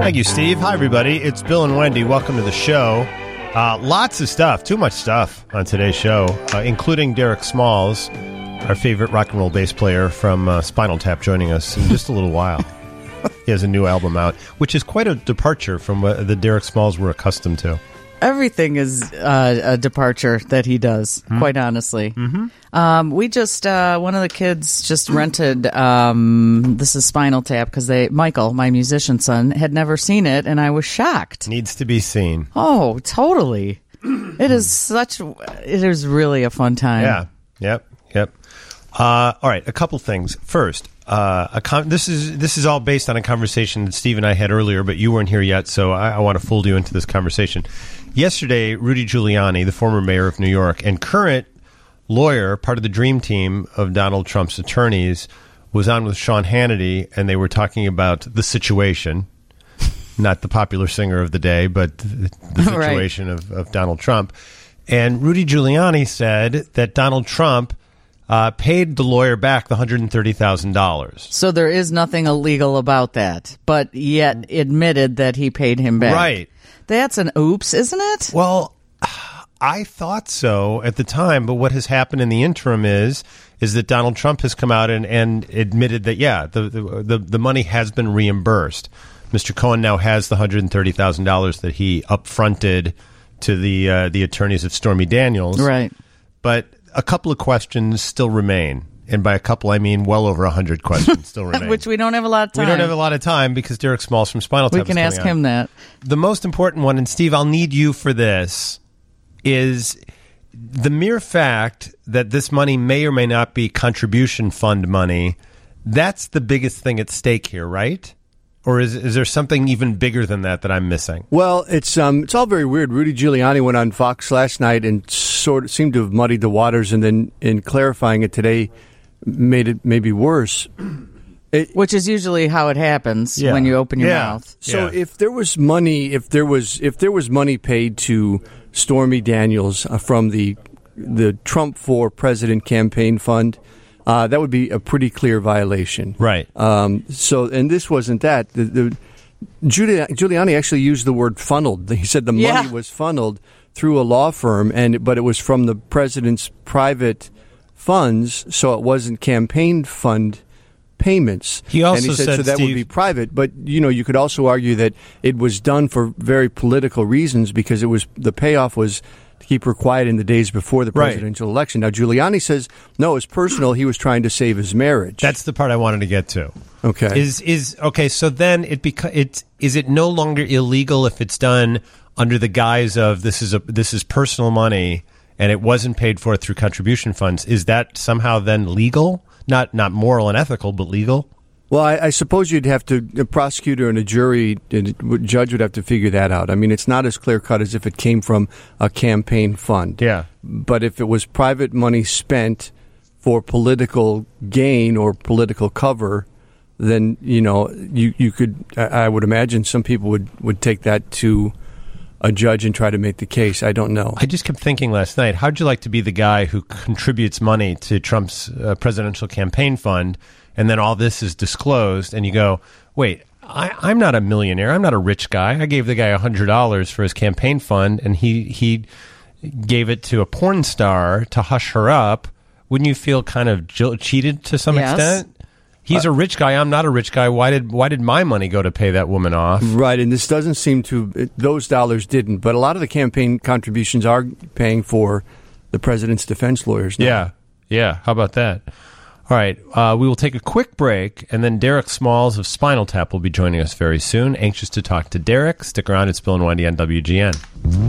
Thank you, Steve. Hi, everybody. It's Bill and Wendy. Welcome to the show. Lots of stuff, too much stuff on today's show, including Derek Smalls, our favorite rock and roll bass player from Spinal Tap, joining us in just a little while. He has a new album out, which is quite a departure from what the Derek Smalls we're accustomed to. Everything is a departure that he does, quite honestly. Mm-hmm. We just, one of the kids just rented, this is Spinal Tap, because Michael, my musician son, had never seen it, and I was shocked. Needs to be seen. Oh, totally. It is really a fun time. Yeah, yep. All right, a couple things. First, this is all based on a conversation that Steve and I had earlier, but you weren't here yet, so I want to fold you into this conversation. Yesterday, Rudy Giuliani, the former mayor of New York and current lawyer, part of the dream team of Donald Trump's attorneys, was on with Sean Hannity, and they were talking about the situation, not the popular singer of the day, but the situation of Donald Trump. And Rudy Giuliani said that Donald Trump paid the lawyer back the $130,000. So there is nothing illegal about that, but yet admitted that he paid him back. Right. That's an oops, isn't it? Well, I thought so at the time, but what has happened in the interim is that Donald Trump has come out and admitted that, the money has been reimbursed. Mr. Cohen now has the $130,000 that he upfronted to the attorneys of Stormy Daniels. Right. But a couple of questions still remain. And by a couple, I mean well over 100 questions still remain. Which we don't have a lot of time. We don't have a lot of time because Derek Smalls from Spinal Tap We can ask him that. The most important one, and Steve, I'll need you for this, is the mere fact that this money may or may not be contribution fund money. That's the biggest thing at stake here, right? Or is there something even bigger than that I'm missing? Well, it's all very weird. Rudy Giuliani went on Fox last night and sort of seemed to have muddied the waters, and then in clarifying it today, made it maybe worse. Which is usually how it happens when you open your mouth. So if there was money, if there was money paid to Stormy Daniels from the Trump for President campaign fund, that would be a pretty clear violation. Right. And this wasn't that. Giuliani actually used the word funneled. He said the money was funneled through a law firm, but it was from the president's private funds, so it wasn't campaign fund payments. He also said so that Steve, would be private. But you could also argue that it was done for very political reasons because the payoff was to keep her quiet in the days before the presidential election. Now, Giuliani says, no, it's personal. He was trying to save his marriage. That's the part I wanted to get to. Okay. Okay, so then is it no longer illegal if it's done under the guise of this is personal money and it wasn't paid for through contribution funds? Is that somehow then legal? Not moral and ethical, but legal? Well, I suppose you'd have to, a prosecutor and a jury and a judge would have to figure that out. I mean, it's not as clear-cut as if it came from a campaign fund. Yeah. But if it was private money spent for political gain or political cover, then, you could, I would imagine some people would take that to a judge and try to make the case. I don't know. I just kept thinking last night, how'd you like to be the guy who contributes money to Trump's presidential campaign fund, and then all this is disclosed, and you go, wait, I'm not a millionaire. I'm not a rich guy. I gave the guy $100 for his campaign fund, and he gave it to a porn star to hush her up. Wouldn't you feel kind of cheated to some extent? He's a rich guy. I'm not a rich guy. Why did my money go to pay that woman off? Right, and this doesn't seem to, those dollars didn't, but a lot of the campaign contributions are paying for the president's defense lawyers now. Yeah. How about that? All right, we will take a quick break, and then Derek Smalls of Spinal Tap will be joining us very soon. Anxious to talk to Derek. Stick around. It's Bill and Wendy on WGN.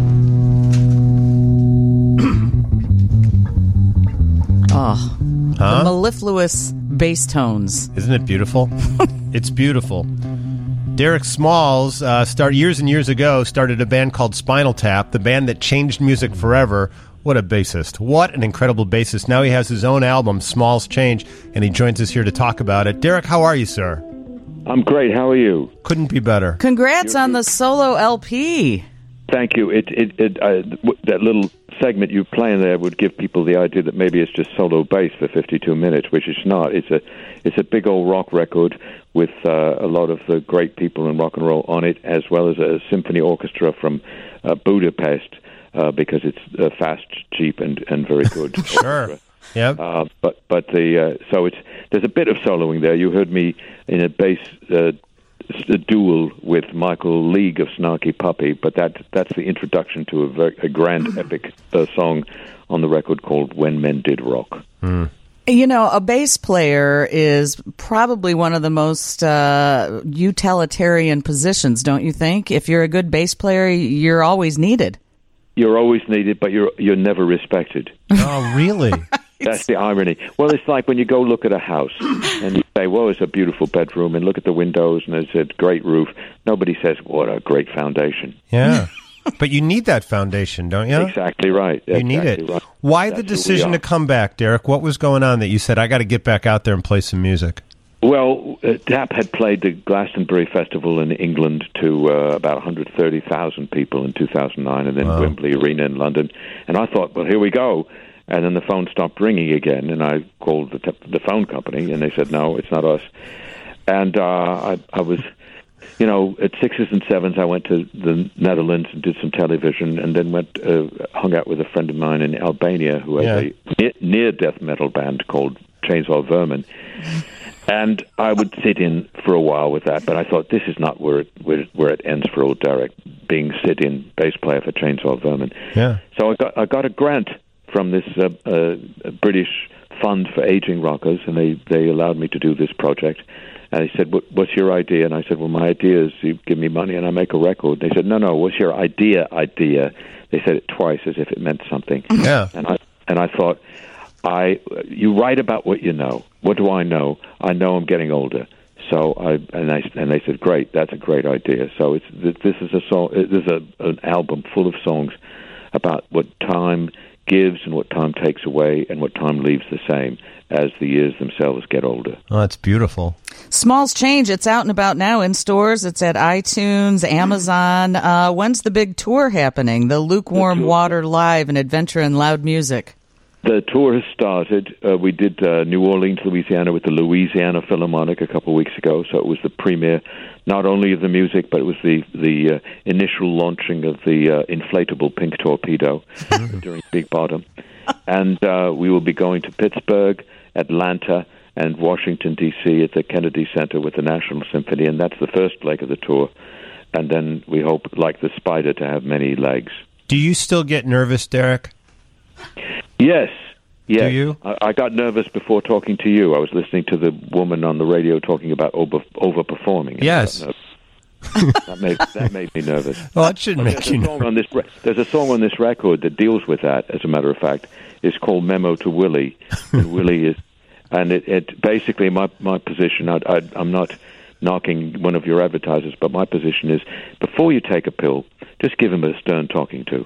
The mellifluous bass tones. Isn't it beautiful? It's beautiful. Derek Smalls, years and years ago, started a band called Spinal Tap, the band that changed music forever. What a bassist. What an incredible bassist. Now he has his own album, Smalls Change, and he joins us here to talk about it. Derek, how are you, sir? I'm great. How are you? Couldn't be better. Congrats on the solo LP. Thank you. That little segment you play in there would give people the idea that maybe it's just solo bass for 52 minutes, which it's not. It's a big old rock record with a lot of the great people in rock and roll on it, as well as a symphony orchestra from Budapest, because it's fast, cheap, and very good. Sure. Yep. But there's a bit of soloing there. You heard me in a bass duel with Michael League of Snarky Puppy, but that's the introduction to a grand epic song on the record called When Men Did Rock. You know, a bass player is probably one of the most utilitarian positions, don't you think? If you're a good bass player, you're always needed. You're always needed, but you're never respected. Oh, really? That's the irony. Well, it's like when you go look at a house and you say, well, it's a beautiful bedroom, and look at the windows and it's a great roof. Nobody says, what a great foundation. Yeah. But you need that foundation, don't you? Exactly right. You need it. Right. Why That's the decision to come back, Derek? What was going on that you said, I got to get back out there and play some music? Well, DAP had played the Glastonbury Festival in England to about 130,000 people in 2009, and then Wembley Arena in London. And I thought, well, here we go. And then the phone stopped ringing again, and I called the phone company, and they said, no, it's not us. And I was, at 6s and 7s, I went to the Netherlands and did some television, and then hung out with a friend of mine in Albania who has a near-death metal band called Chainsaw Vermin. And I would sit in for a while with that, but I thought, this is not where it ends for old Derek, being sit-in bass player for Chainsaw Vermin. Yeah. So I got a grant from this British fund for aging rockers, and they allowed me to do this project. And he said, what's your idea? And I said, well, my idea is you give me money and I make a record. They said, no, what's your idea? They said it twice as if it meant something. Yeah. And I thought, you write about what you know. What do I know? I know I'm getting older. So they said, great, that's a great idea. So this is a song. This is an album full of songs about what time gives and what time takes away and what time leaves the same as the years themselves get older. Oh, that's beautiful. Smalls Change, it's out and about now in stores. It's at iTunes, Amazon. When's the big tour happening? The Lukewarm Water Live and Adventure in Loud Music. The tour has started. We did New Orleans, Louisiana with the Louisiana Philharmonic a couple of weeks ago, so it was the premiere not only of the music, but it was the initial launching of the inflatable pink torpedo during Big Bottom. And we will be going to Pittsburgh, Atlanta, and Washington, D.C. at the Kennedy Center with the National Symphony, and that's the first leg of the tour. And then we hope, like the spider, to have many legs. Do you still get nervous, Derek? Yes. Do you? I got nervous before talking to you. I was listening to the woman on the radio talking about overperforming. Yes. That made me nervous. Well, it should make you nervous. There's a song on this record that deals with that, as a matter of fact. It's called Memo to Willie. And Willie is... And it basically, my position, I'm not knocking one of your advertisers, but my position is, before you take a pill, just give him a stern talking to.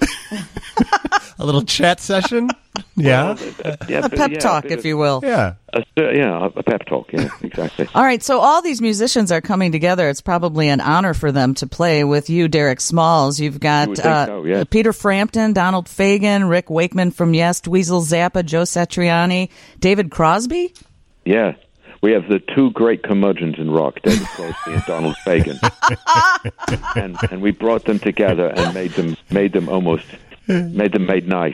A little chat session? Yeah. A pep talk, if you will. Yeah. A pep talk, yeah, exactly. All right, so all these musicians are coming together. It's probably an honor for them to play with you, Derek Smalls. You've got yeah. Peter Frampton, Donald Fagen, Rick Wakeman from Yes, Dweezil Zappa, Joe Satriani, David Crosby? Yeah. We have the two great curmudgeons in rock, David Crosby and Donald Fagen. and we brought them together and made them nice.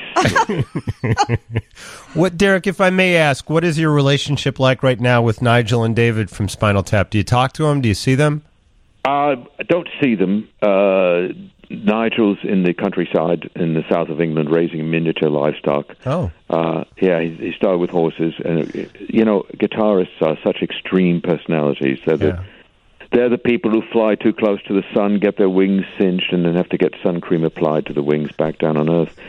What, Derek, if I may ask, what is your relationship like right now with Nigel and David from Spinal Tap? Do you talk to them? Do you see them? I don't see them. Nigel's in the countryside in the south of England raising miniature livestock. Oh. Yeah, he started with horses. And, guitarists are such extreme personalities. They're the people who fly too close to the sun, get their wings singed, and then have to get sun cream applied to the wings back down on Earth.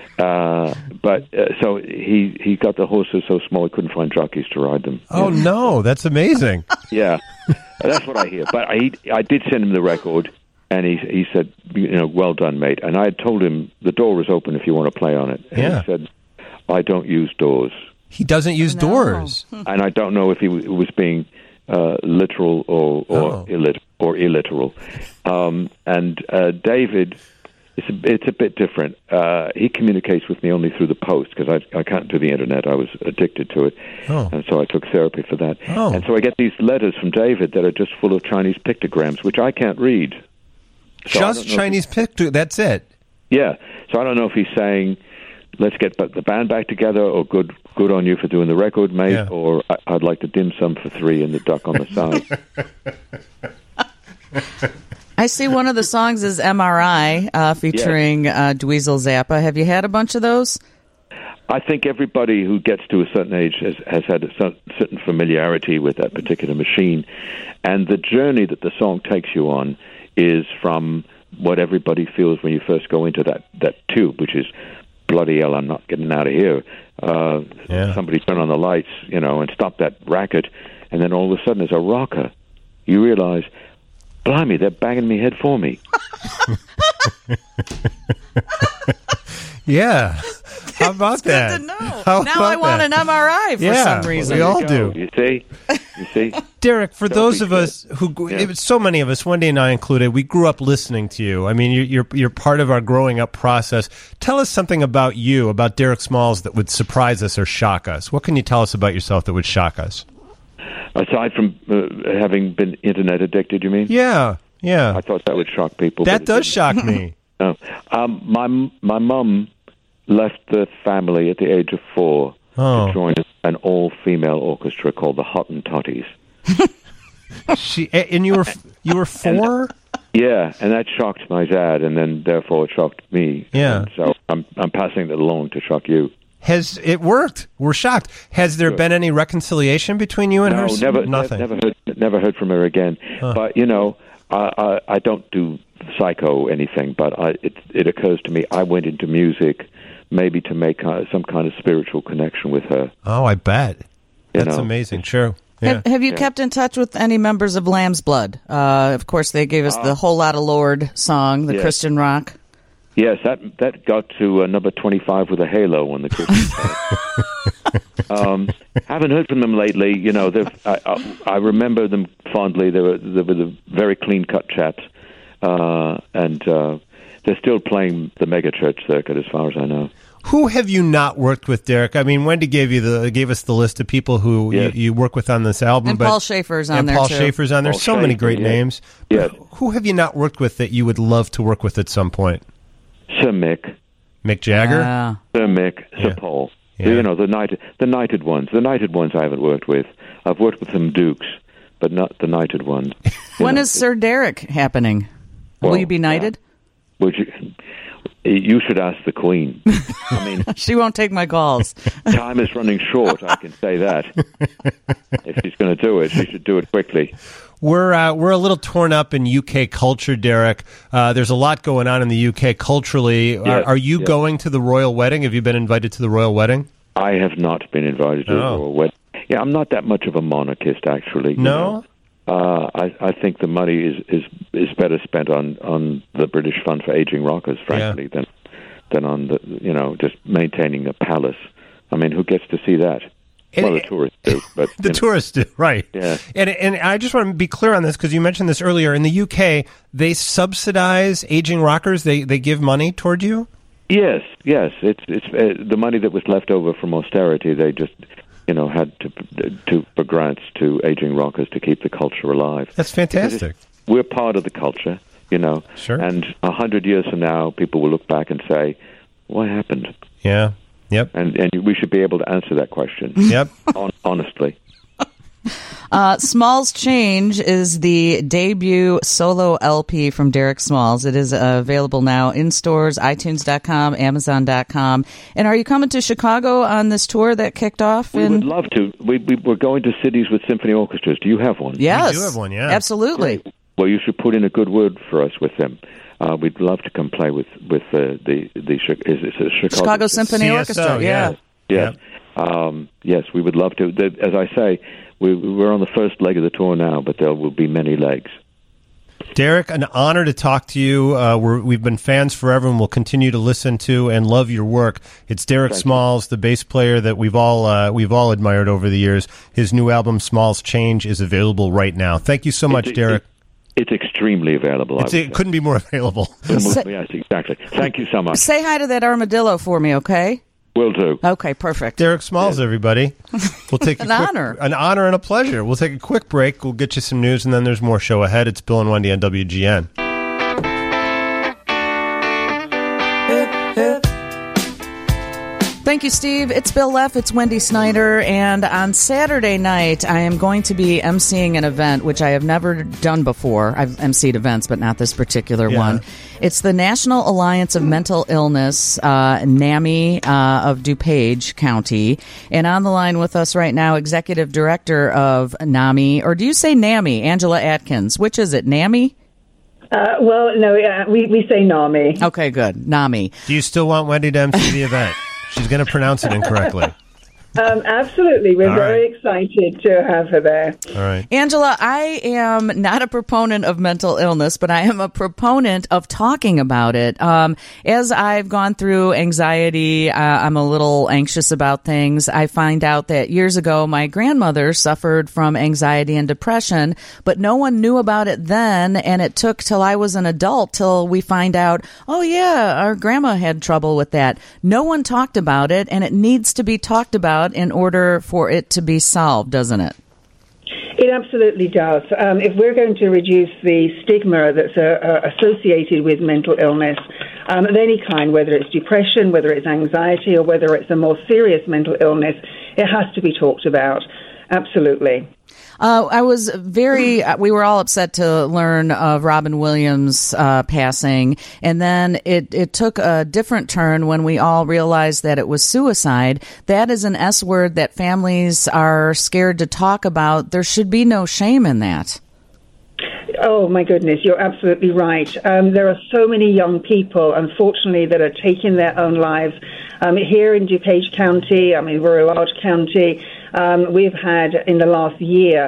So he got the horses so small he couldn't find jockeys to ride them. Oh, no, that's amazing. Yeah, that's what I hear. But I did send him the record, and he said, well done, mate. And I had told him the door is open if you want to play on it. And he said, I don't use doors. He doesn't use doors. And I don't know if he was being literal or illiteral. And David It's a bit different. He communicates with me only through the post because I can't do the internet. I was addicted to it, and so I took therapy for that. And so I get these letters from David that are just full of Chinese pictograms, which I can't read. So just Chinese pictograms. That's it. Yeah. So I don't know if he's saying, "Let's get the band back together," or "Good on you for doing the record, mate," or "I'd like the dim sum for 3 and the duck on the side." I see one of the songs is MRI, featuring Dweezil Zappa. Have you had a bunch of those? I think everybody who gets to a certain age has had a certain familiarity with that particular machine. And the journey that the song takes you on is from what everybody feels when you first go into that tube, which is, bloody hell, I'm not getting out of here. Somebody turn on the lights, and stop that racket. And then all of a sudden there's a rocker. You realize, blimey, they're banging me head for me. Yeah. How about that? Good to know. Now I want an MRI for some reason. We all do. You see? Derek, for those of us who, so many of us, Wendy and I included, we grew up listening to you. I mean, you're part of our growing up process. Tell us something about you, about Derek Smalls, that would surprise us or shock us. What can you tell us about yourself that would shock us? Aside from having been internet addicted, you mean? Yeah. I thought that would shock people. That does shock me. No. My mum left the family at the age of 4 to join an all-female orchestra called the Hottentotties. And you were 4? Yeah, and that shocked my dad, and then therefore it shocked me. Yeah. And so I'm passing it along to shock you. Has it worked? We're shocked. Has there been any reconciliation between you and her? No, nothing. Never heard from her again. But I don't do psycho anything. But it occurs to me I went into music maybe to make some kind of spiritual connection with her. Oh, I bet. That's amazing. True. Yeah. Have you kept in touch with any members of Lamb's Blood? Of course, they gave us the Whole Lotta Lord song, the Christian rock. Yes, that got to number 25 with a halo on the Christmas haven't heard from them lately. I remember them fondly. They were the very clean-cut chaps, and they're still playing the megachurch circuit, as far as I know. Who have you not worked with, Derek? I mean, Wendy gave us the list of people who you work with on this album. And Paul Schaefer's on there, Paul too. Schaefer's on there. So many great names. Yes. Who have you not worked with that you would love to work with at some point? Sir Mick. Mick Jagger? Sir Mick, Sir Paul. Yeah. The knighted ones. The knighted ones I haven't worked with. I've worked with some dukes, but not the knighted ones. When is Sir Derek happening? Will you be knighted? Would you? You should ask the Queen. I mean, she won't take my calls. Time is running short, I can say that. If she's going to do it, she should do it quickly. We're a little torn up in UK culture, Derek. There's a lot going on in the UK culturally. Yes, are you going to the royal wedding? Have you been invited to the royal wedding? I have not been invited to the royal wedding. Yeah, I'm not that much of a monarchist, actually. No? I think the money is better spent on the British Fund for Aging Rockers, frankly, than on the just maintaining a palace. I mean, who gets to see that? Well, the tourists do, but the tourists do, right? Yeah. And I just want to be clear on this because you mentioned this earlier. In the UK, they subsidize aging rockers. They give money toward you. Yes. It's the money that was left over from austerity. They just had to for grants to aging rockers to keep the culture alive. That's fantastic. We're part of the culture, Sure. And 100 years from now, people will look back and say, "What happened?" Yeah. Yep. And we should be able to answer that question. Yep. Honestly. Smalls Change is the debut solo LP from Derek Smalls. It is available now in stores, iTunes.com, Amazon.com. And are you coming to Chicago on this tour that kicked off? We would love to. We're going to cities with symphony orchestras. Do you have one? Yes. We do have one, yeah. Absolutely. Great. Well, you should put in a good word for us with them. We'd love to come play with the Chicago Symphony CSO, Orchestra. Yeah. Yes. Yes, we would love to. As I say, we're on the first leg of the tour now, but there will be many legs. Derek, an honor to talk to you. We've been fans forever, and we'll continue to listen to and love your work. It's Derek Smalls, the bass player that we've all admired over the years. His new album, Smalls Change, is available right now. Thank you so much, Derek. It's extremely available. It couldn't be more available. Yes, exactly. Thank you so much. Say hi to that armadillo for me, okay? Will do. Okay, perfect. Derek Smalls, everybody. We'll take An honor. An honor and a pleasure. We'll take a quick break. We'll get you some news, and then there's more show ahead. It's Bill and Wendy on WGN. Thank you, Steve. It's Bill Leff. It's Wendy Snyder. And on Saturday night, I am going to be emceeing an event, which I have never done before. I've emceed events, but not this particular one. It's the National Alliance of Mental Illness, NAMI, of DuPage County. And on the line with us right now, Executive Director of NAMI, or do you say NAMI, Angela Atkins? Which is it, NAMI? Well, no, we say NAMI. Okay, good. NAMI. Do you still want Wendy to MC the event? She's going to pronounce it incorrectly. Absolutely. We're very excited to have her there. All right. Angela, I am not a proponent of mental illness, but I am a proponent of talking about it. As I've gone through anxiety, I'm a little anxious about things. I find out that years ago, my grandmother suffered from anxiety and depression, but no one knew about it then, and it took till I was an adult till we find out, oh yeah, our grandma had trouble with that. No one talked about it, and it needs to be talked about in order for it to be solved, doesn't it? It absolutely does. If we're going to reduce the stigma that's associated with mental illness of any kind, whether it's depression, whether it's anxiety, or whether it's a more serious mental illness, it has to be talked about. Absolutely. We were all upset to learn of Robin Williams' passing, and then it took a different turn when we all realized that it was suicide. That is an S word that families are scared to talk about. There should be no shame in that. Oh, my goodness, you're absolutely right. There are so many young people, unfortunately, that are taking their own lives. Here in DuPage County, we're a large county. We've had, in the last year,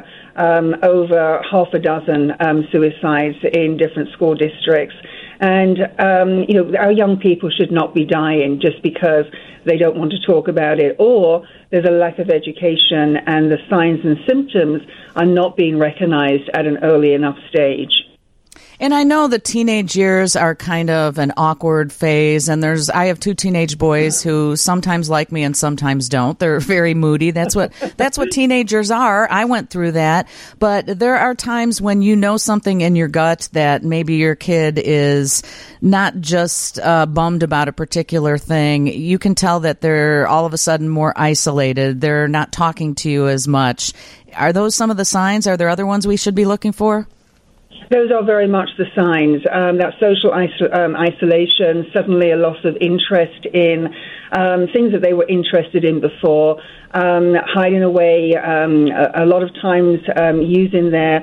over half a dozen suicides in different school districts. And, our young people should not be dying just because they don't want to talk about it, or there's a lack of education and the signs and symptoms are not being recognized at an early enough stage. And I know the teenage years are kind of an awkward phase, and I have two teenage boys who sometimes like me and sometimes don't. They're very moody. That's what teenagers are. I went through that. But there are times when you know something in your gut that maybe your kid is not just bummed about a particular thing. You can tell that they're all of a sudden more isolated. They're not talking to you as much. Are those some of the signs? Are there other ones we should be looking for? Those are very much the signs. That social isolation, suddenly a loss of interest in things that they were interested in before, hiding away, a lot of times using their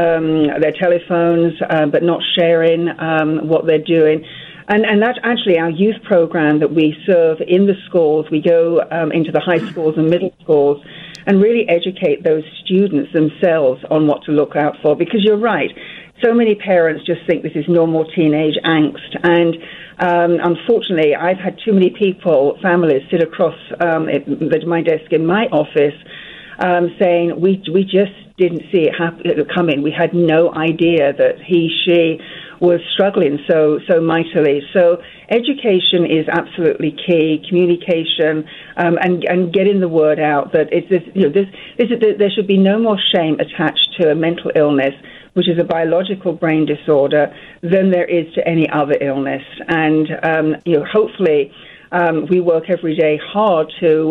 telephones, but not sharing what they're doing. And that's actually our youth program that we serve in the schools. We go into the high schools and middle schools and really educate those students themselves on what to look out for. Because you're right, so many parents just think this is normal teenage angst. And unfortunately, I've had too many families sit across my desk in my office saying, we just didn't see it coming. We had no idea that she was struggling so mightily. So education is absolutely key. Communication and getting the word out that there should be no more shame attached to a mental illness, which is a biological brain disorder, than there is to any other illness. And hopefully we work every day hard to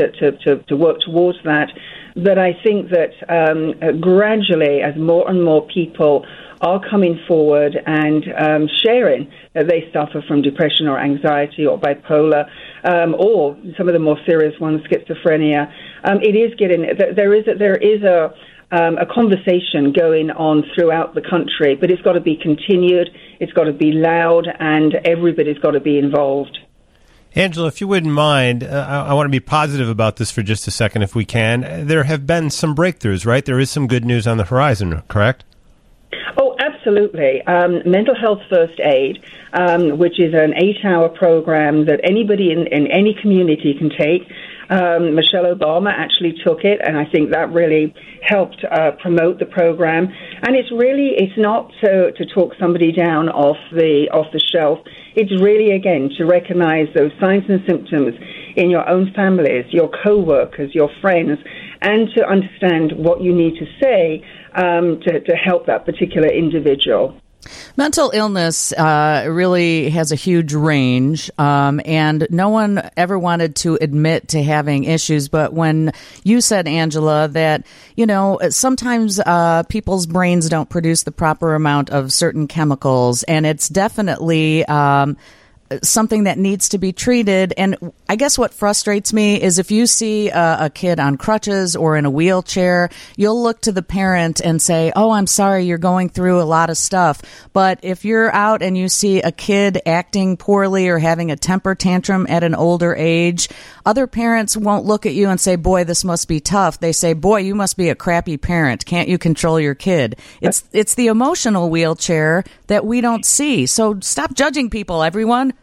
work towards that. But I think that gradually, as more and more people are coming forward and sharing that they suffer from depression or anxiety or bipolar, or some of the more serious ones, schizophrenia, it is getting there is a conversation going on throughout the country, but it's got to be continued, it's got to be loud, and everybody's got to be involved. Angela, if you wouldn't mind, I want to be positive about this for just a second if we can. There have been some breakthroughs, right? There is some good news on the horizon, correct? Oh, absolutely. Mental Health First Aid, which is an 8-hour program that anybody in any community can take. Michelle Obama actually took it, and I think that really helped promote the program. And it's not to talk somebody down off the shelf. It's really, again, to recognize those signs and symptoms in your own families, your co-workers, your friends, and to understand what you need to say to help that particular individual. Mental illness really has a huge range, and no one ever wanted to admit to having issues. But when you said, Angela, that, sometimes people's brains don't produce the proper amount of certain chemicals, and it's definitely something that needs to be treated. And I guess what frustrates me is if you see a kid on crutches or in a wheelchair, you'll look to the parent and say, oh, I'm sorry, you're going through a lot of stuff. But if you're out and you see a kid acting poorly or having a temper tantrum at an older age, other parents won't look at you and say, boy, this must be tough. They say, boy, you must be a crappy parent. Can't you control your kid? It's the emotional wheelchair that we don't see. So stop judging people, everyone.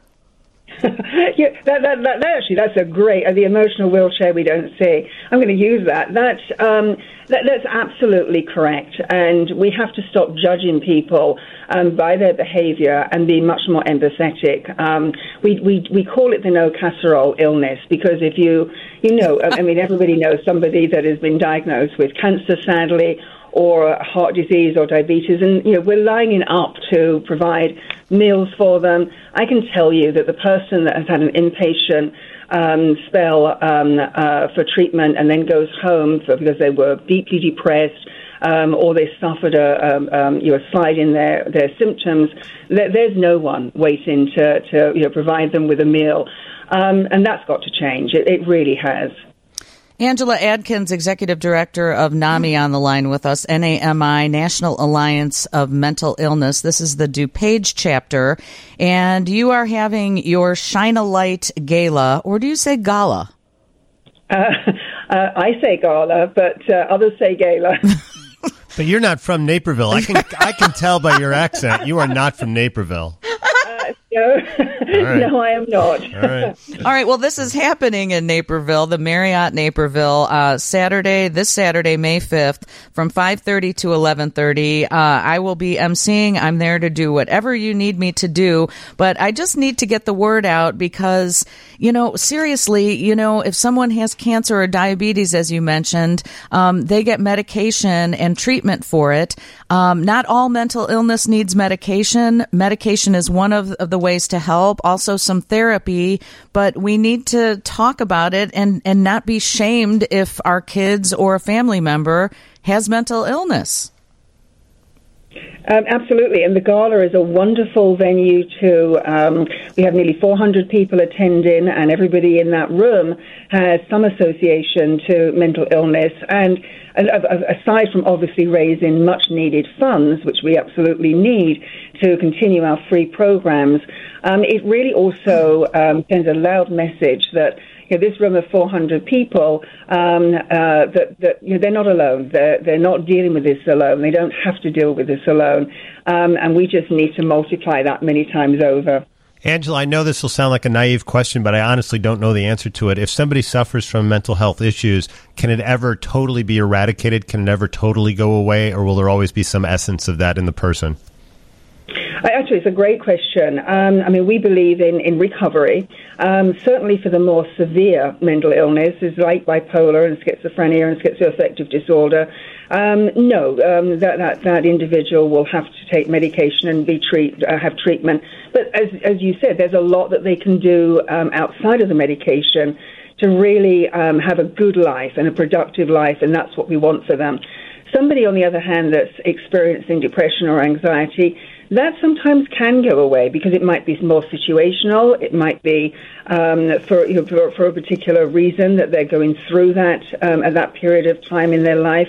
Yeah, that's a great, the emotional wheelchair we don't see. I'm going to use that. That's absolutely correct. And we have to stop judging people by their behavior and be much more empathetic. We call it the no casserole illness because if everybody knows somebody that has been diagnosed with cancer, sadly, or heart disease or diabetes, and we're lining up to provide meals for them. I can tell you that the person that has had an inpatient spell for treatment and then goes home because they were deeply depressed or they suffered a slide in their symptoms, there's no one waiting to provide them with a meal, and that's got to change. It really has. Angela Adkins, Executive Director of NAMI, on the line with us, NAMI, National Alliance of Mental Illness. This is the DuPage chapter, and you are having your Shine a Light Gala, or do you say gala? I say gala, but others say gala. But you're not from Naperville. I can tell by your accent you are not from Naperville. No, right. No, I am not. All right. Well, this is happening in Naperville, the Marriott Naperville, this Saturday, May 5th, from 5:30 to 11:30. I will be emceeing. I'm there to do whatever you need me to do, but I just need to get the word out because, seriously, if someone has cancer or diabetes, as you mentioned, they get medication and treatment for it. Not all mental illness needs medication. Medication is one of the ways to help. Also some therapy, but we need to talk about it and not be shamed if our kids or a family member has mental illness. Absolutely, and the gala is a wonderful venue too. We have nearly 400 people attending, and everybody in that room has some association to mental illness. And aside from obviously raising much-needed funds, which we absolutely need to continue our free programs, it really also sends a loud message that this room of 400 people, that they're not alone. They're not dealing with this alone. They don't have to deal with this alone. And we just need to multiply that many times over. Angela, I know this will sound like a naive question, but I honestly don't know the answer to it. If somebody suffers from mental health issues, can it ever totally be eradicated? Can it ever totally go away? Or will there always be some essence of that in the person? Actually, it's a great question. We believe in recovery. Certainly for the more severe mental illnesses like bipolar and schizophrenia and schizoaffective disorder, that individual will have to take medication and have treatment. But as you said, there's a lot that they can do outside of the medication to really have a good life and a productive life, and that's what we want for them. Somebody, on the other hand, that's experiencing depression or anxiety, that sometimes can go away because it might be more situational. It might be for a particular reason that they're going through that at that period of time in their life.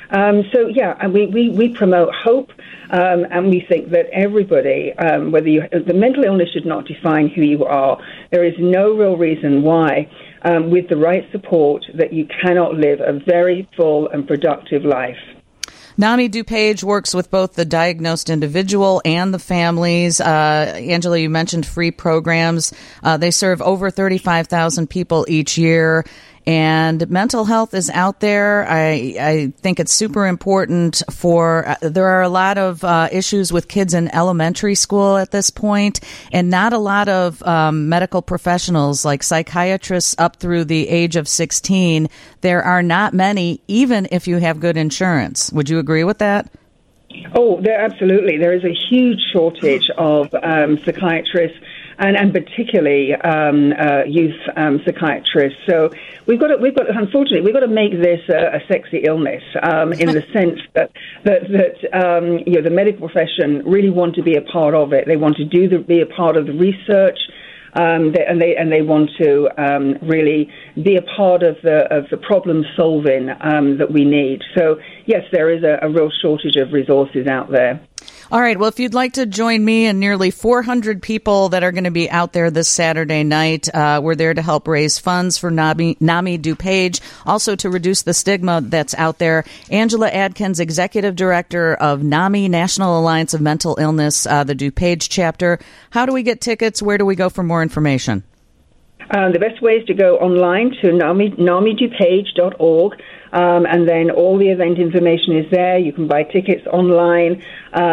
We promote hope, and we think that everybody, the mental illness should not define who you are. There is no real reason why, with the right support, that you cannot live a very full and productive life. NAMI DuPage works with both the diagnosed individual and the families. Angela, you mentioned free programs. They serve over 35,000 people each year. And mental health is out there. I think it's super important there are a lot of issues with kids in elementary school at this point, and not a lot of medical professionals like psychiatrists up through the age of 16. There are not many, even if you have good insurance. Would you agree with that? Oh, absolutely. There is a huge shortage of psychiatrists, and particularly youth psychiatrists. So unfortunately, we've got to make this a sexy illness in the sense that the medical profession really want to be a part of it. They want to be a part of the research. And they want to really be a part of the problem solving that we need. So yes, there is a real shortage of resources out there. All right. Well, if you'd like to join me and nearly 400 people that are going to be out there this Saturday night, we're there to help raise funds for NAMI DuPage, also to reduce the stigma that's out there. Angela Adkins, Executive Director of NAMI, National Alliance of Mental Illness, the DuPage chapter. How do we get tickets? Where do we go for more information? The best way is to go online to namidupage.org. And then all the event information is there. You can buy tickets online,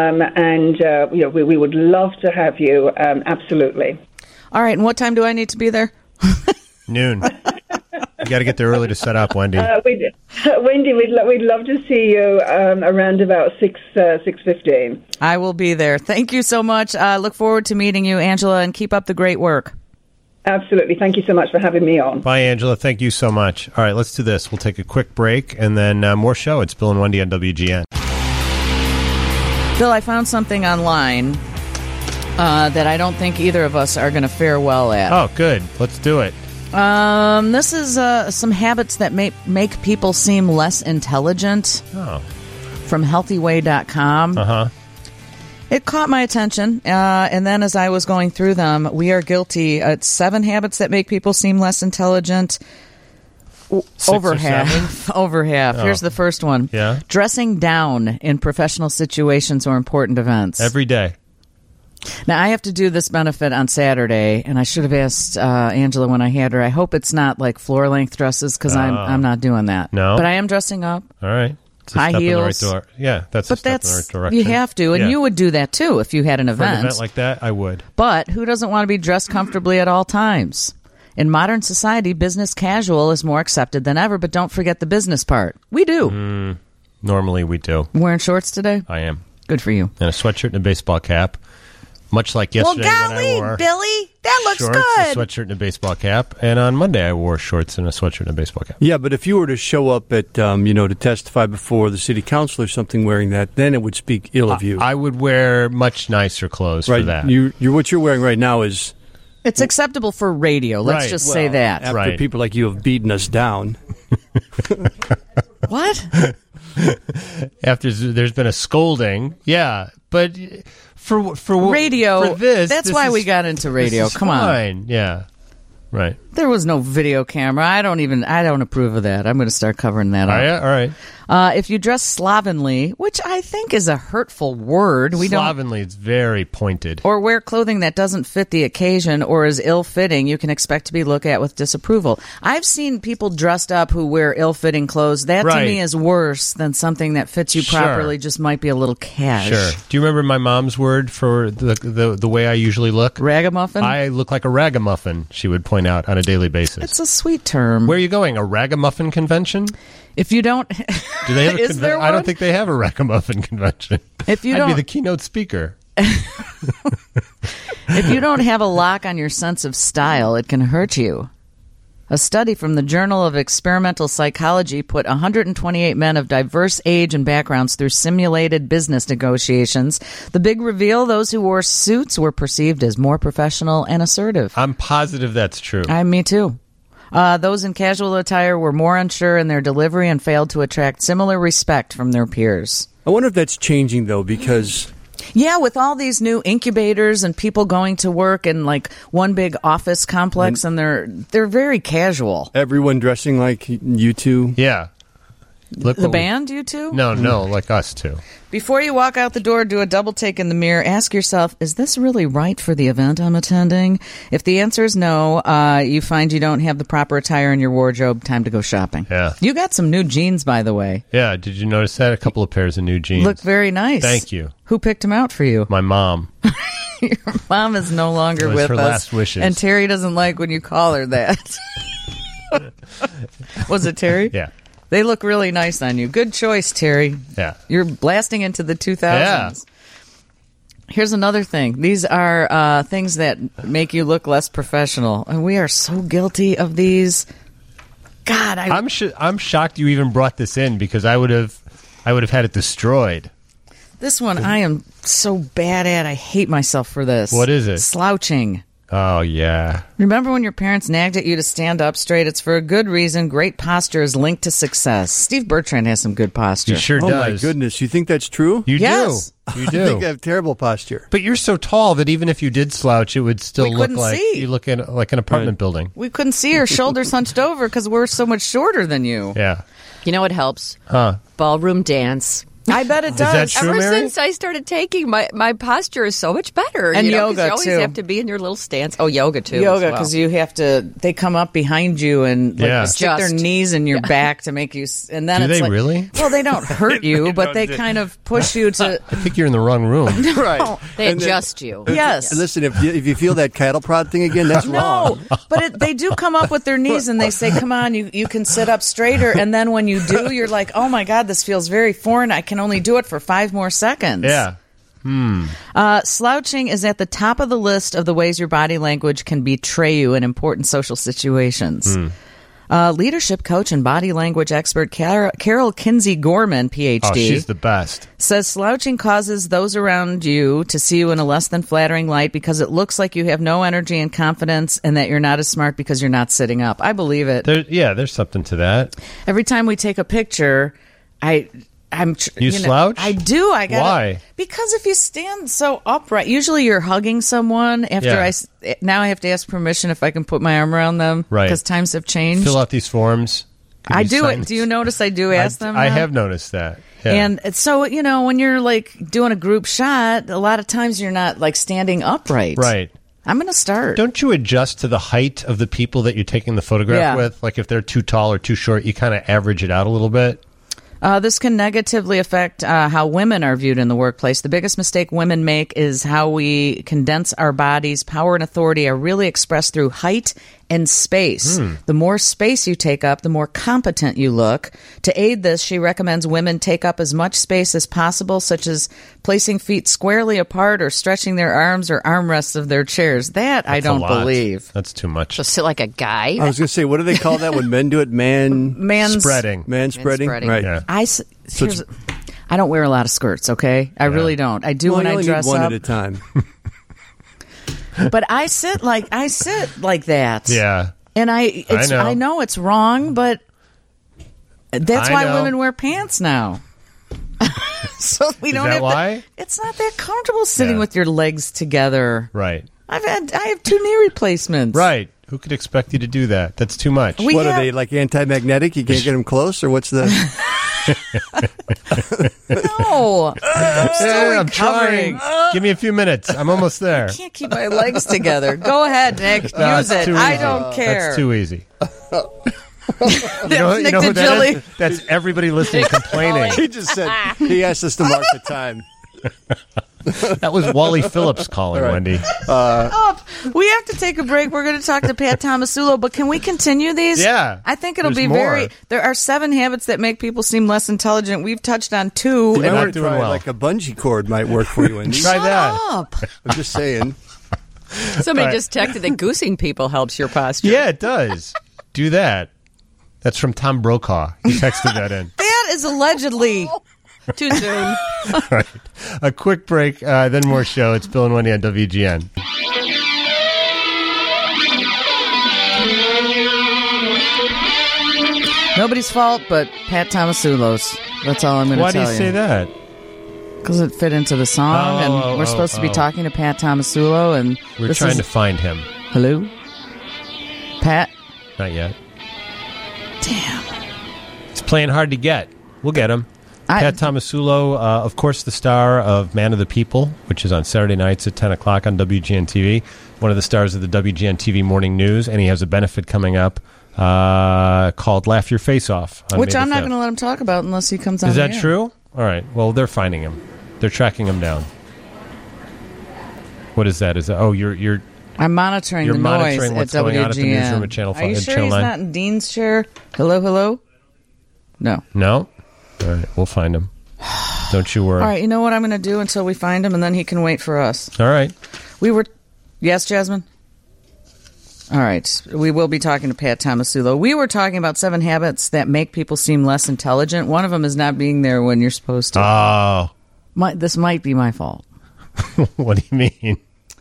we would love to have you. Absolutely. All right. And what time do I need to be there? Noon. You got to get there early to set up, Wendy. Wendy, we'd love to see you around about 6:15. I will be there. Thank you so much. Look forward to meeting you, Angela, and keep up the great work. Absolutely. Thank you so much for having me on. Bye, Angela. Thank you so much. All right, let's do this. We'll take a quick break and then more show. It's Bill and Wendy on WGN. Bill, I found something online that I don't think either of us are going to fare well at. Oh, good. Let's do it. This is some habits that make people seem less intelligent from healthyway.com. Uh-huh. It caught my attention, and then as I was going through them, we are guilty. It's 7 habits that make people seem less intelligent. Over half. Over half. Oh. Here's the first one. Yeah. Dressing down in professional situations or important events. Every day. Now, I have to do this benefit on Saturday, and I should have asked Angela when I had her. I hope it's not like floor-length dresses, because I'm not doing that. No? But I am dressing up. All right. High heels. In the right yeah, that's a step in the right direction. You have to, and you would do that too if you had an event. For an event like that, I would. But who doesn't want to be dressed comfortably at all times? In modern society, business casual is more accepted than ever, but don't forget the business part. We do. Normally we do. Wearing shorts today? I am. Good for you. And a sweatshirt and a baseball cap. Much like yesterday when I wore Billy, that looks shorts, good. a sweatshirt and a baseball cap. And on Monday I wore shorts and a sweatshirt and a baseball cap. Yeah, but if you were to show up at, to testify before the city council or something wearing that, then it would speak ill of you. I would wear much nicer clothes for that. What you're wearing right now is... It's acceptable for radio. Let's just say that. After people like you have beaten us down. What? After there's been a scolding. Yeah, but... For radio, that's why we got into radio. Come on. Yeah. Right. There was no video camera. I don't approve of that. I'm going to start covering that up. All right. If you dress slovenly, which I think is a hurtful word. Slovenly is very pointed. Or wear clothing that doesn't fit the occasion or is ill-fitting, you can expect to be looked at with disapproval. I've seen people dressed up who wear ill-fitting clothes. That to me is worse than something that fits you properly, just might be a little cash. Sure. Do you remember my mom's word for the way I usually look? Ragamuffin? I look like a ragamuffin, she would point out on a daily basis. It's a sweet term. Where are you going? A ragamuffin convention? If you don't... Do they have a Is there one? I don't think they have a ragamuffin convention. If you I'd don't... be the keynote speaker. If you don't have a lock on your sense of style, it can hurt you. A study from the Journal of Experimental Psychology put 128 men of diverse age and backgrounds through simulated business negotiations. The big reveal, those who wore suits were perceived as more professional and assertive. I'm positive that's true. Me too. Those in casual attire were more unsure in their delivery and failed to attract similar respect from their peers. I wonder if that's changing, though, because... Yeah, with all these new incubators and people going to work in like one big office complex, and they're very casual. Everyone dressing like you two. Yeah. Look The what we- band, you two? No, like us two. Before you walk out the door, do a double take in the mirror. Ask yourself, is this really right for the event I'm attending? If the answer is no, you find you don't have the proper attire in your wardrobe, time to go shopping. Yeah. You got some new jeans, by the way. Yeah, did you notice that? A couple of pairs of new jeans. Look very nice. Thank you. Who picked them out for you? My mom. Your mom is no longer It was with her us. last wishes. And Terry doesn't like when you call her that. Was it Terry? Yeah. They look really nice on you. Good choice, Terry. Yeah. You're blasting into the 2000s. Yeah. Here's another thing. These are things that make you look less professional. And we are so guilty of these. God, I'm shocked you even brought this in because I would have had it destroyed. this one I am so bad at. I hate myself for this. What is it? Slouching. Oh, yeah. Remember when your parents nagged at you to stand up straight? It's for a good reason. Great posture is linked to success. Steve Bertrand has some good posture. You sure Oh, does. my goodness. You think that's true? You Yes. do. You I think I do. have terrible posture. But you're so tall that even if you did slouch, it would still We look couldn't like see. you look in like an apartment Right. building. We couldn't see her shoulders hunched over because we're so much shorter than you. Yeah. You know what helps? Huh. Ballroom dance. I bet it does. that true, Ever Mary? since I started taking, my posture is so much better. And you know, 'cause yoga, you always too. have to be in your little stance. Oh, yoga, too. Yoga, as well. because you have to. They come up behind you and like, Yeah. stick their Adjust. knees in your back to make you. And then Do it's they like, really? Well, they don't hurt you, but they kind of push you to. I think you're in the wrong room. Right. They And then- adjust you. Yes. Listen, if you feel that cattle prod thing again, that's No, wrong. but they do come up with their knees and they say, "Come on, you can sit up straighter." And then when you do, you're like, "Oh my God, this feels very foreign. I can only do it for 5 more seconds." Yeah. Slouching is at the top of the list of the ways your body language can betray you in important social situations. Leadership coach and body language expert Carol Kinsey Gorman, PhD, Oh, she's the best. says slouching causes those around you to see you in a less than flattering light because it looks like you have no energy and confidence and that you're not as smart because you're not sitting up. I believe it. There's something to that. Every time we take a picture, You slouch? I do. I got Why? Because if you stand so upright, usually you're hugging someone. Yeah. Now I have to ask permission if I can put my arm around them, Right. Because times have changed. Fill out these forms. Could I you do sign it. Do you notice I do ask them? I now? have noticed that. Yeah. And so when you're like doing a group shot, a lot of times you're not like standing upright. right. I'm going to start. Don't you adjust to the height of the people that you're taking the photograph Yeah. with? Like if they're too tall or too short, you kind of average it out a little bit. This can negatively affect how women are viewed in the workplace. The biggest mistake women make is how we condense our bodies. Power and authority are really expressed through height and space. The more space you take up, the more competent you look. To aid this, she recommends women take up as much space as possible, such as placing feet squarely apart or stretching their arms or armrests of their chairs. That I That's a don't lot. believe. That's too much. So sit like a guy. I was going to say, what do they call that when men do it? Man's Spreading. Man spreading? spreading. Right. Yeah. I don't wear a lot of skirts, okay? I really don't. I do Well, when you I only dress need one up. at a time. But I sit like that. Yeah. And I know. know it's wrong, but that's I why know. women wear pants now. So we don't that have why? to, it's not that comfortable sitting Yeah. with your legs together. Right. I have 2 knee replacements. Right. Who could expect you to do that? That's too much. We What have, are they, like anti-magnetic? You can't get them close? Or what's the... No. I'm trying. Give me a few minutes. I'm almost there. I can't keep my legs together. Go ahead, Nick. No, Use it's it. too I easy. don't care. That's too easy. Nick who that DeGilli. is? That's everybody listening complaining. He just said, he asked us to mark the time. That was Wally Phillips calling, Right. Wendy. Up. We have to take a break. We're going to talk to Pat Tomasulo, but can we continue these? Yeah. I think it'll There's be more. There are 7 habits that make people seem less intelligent. We've touched on 2. You not might want to doing try well. like a bungee cord might work for you. Wendy. Try that. Up. I'm just saying. Somebody Right. just texted that goosing people helps your posture. Yeah, it does. Do that. That's from Tom Brokaw. He texted that in. That is allegedly. Too soon. All right. A quick break, then more show. It's Bill and Wendy on WGN. Nobody's fault but Pat Tomasulo's. That's all I'm going to Why tell do you say that? Because it fit into the song, and we're supposed to be talking to Pat Tomasulo, and We're this trying is- to find him. Hello? Pat? Not yet. Damn. He's playing hard to get. We'll get him. Pat Tomasulo, of course, the star of Man of the People, which is on Saturday nights at 10 o'clock on WGN-TV, one of the stars of the WGN-TV Morning News, and he has a benefit coming up called Laugh Your Face Off. Which I'm not going to let him talk about unless he comes on Is that the air. true? All right. Well, they're finding him. They're tracking him down. What is that? Is that? Oh, you're I'm monitoring You're the monitoring noise what's at going WGN. on at the newsroom at Channel 5. Are you sure Channel he's 9? not in Dean's chair? Hello? No. No? All right. We'll find him. Don't you worry. All right, you know what I'm going to do until we find him, and then he can wait for us. All right. Yes, Jasmine? All right. We will be talking to Pat Tomasulo. We were talking about 7 habits that make people seem less intelligent. One of them is not being there when you're supposed to. Oh. This might be my fault. What do you mean?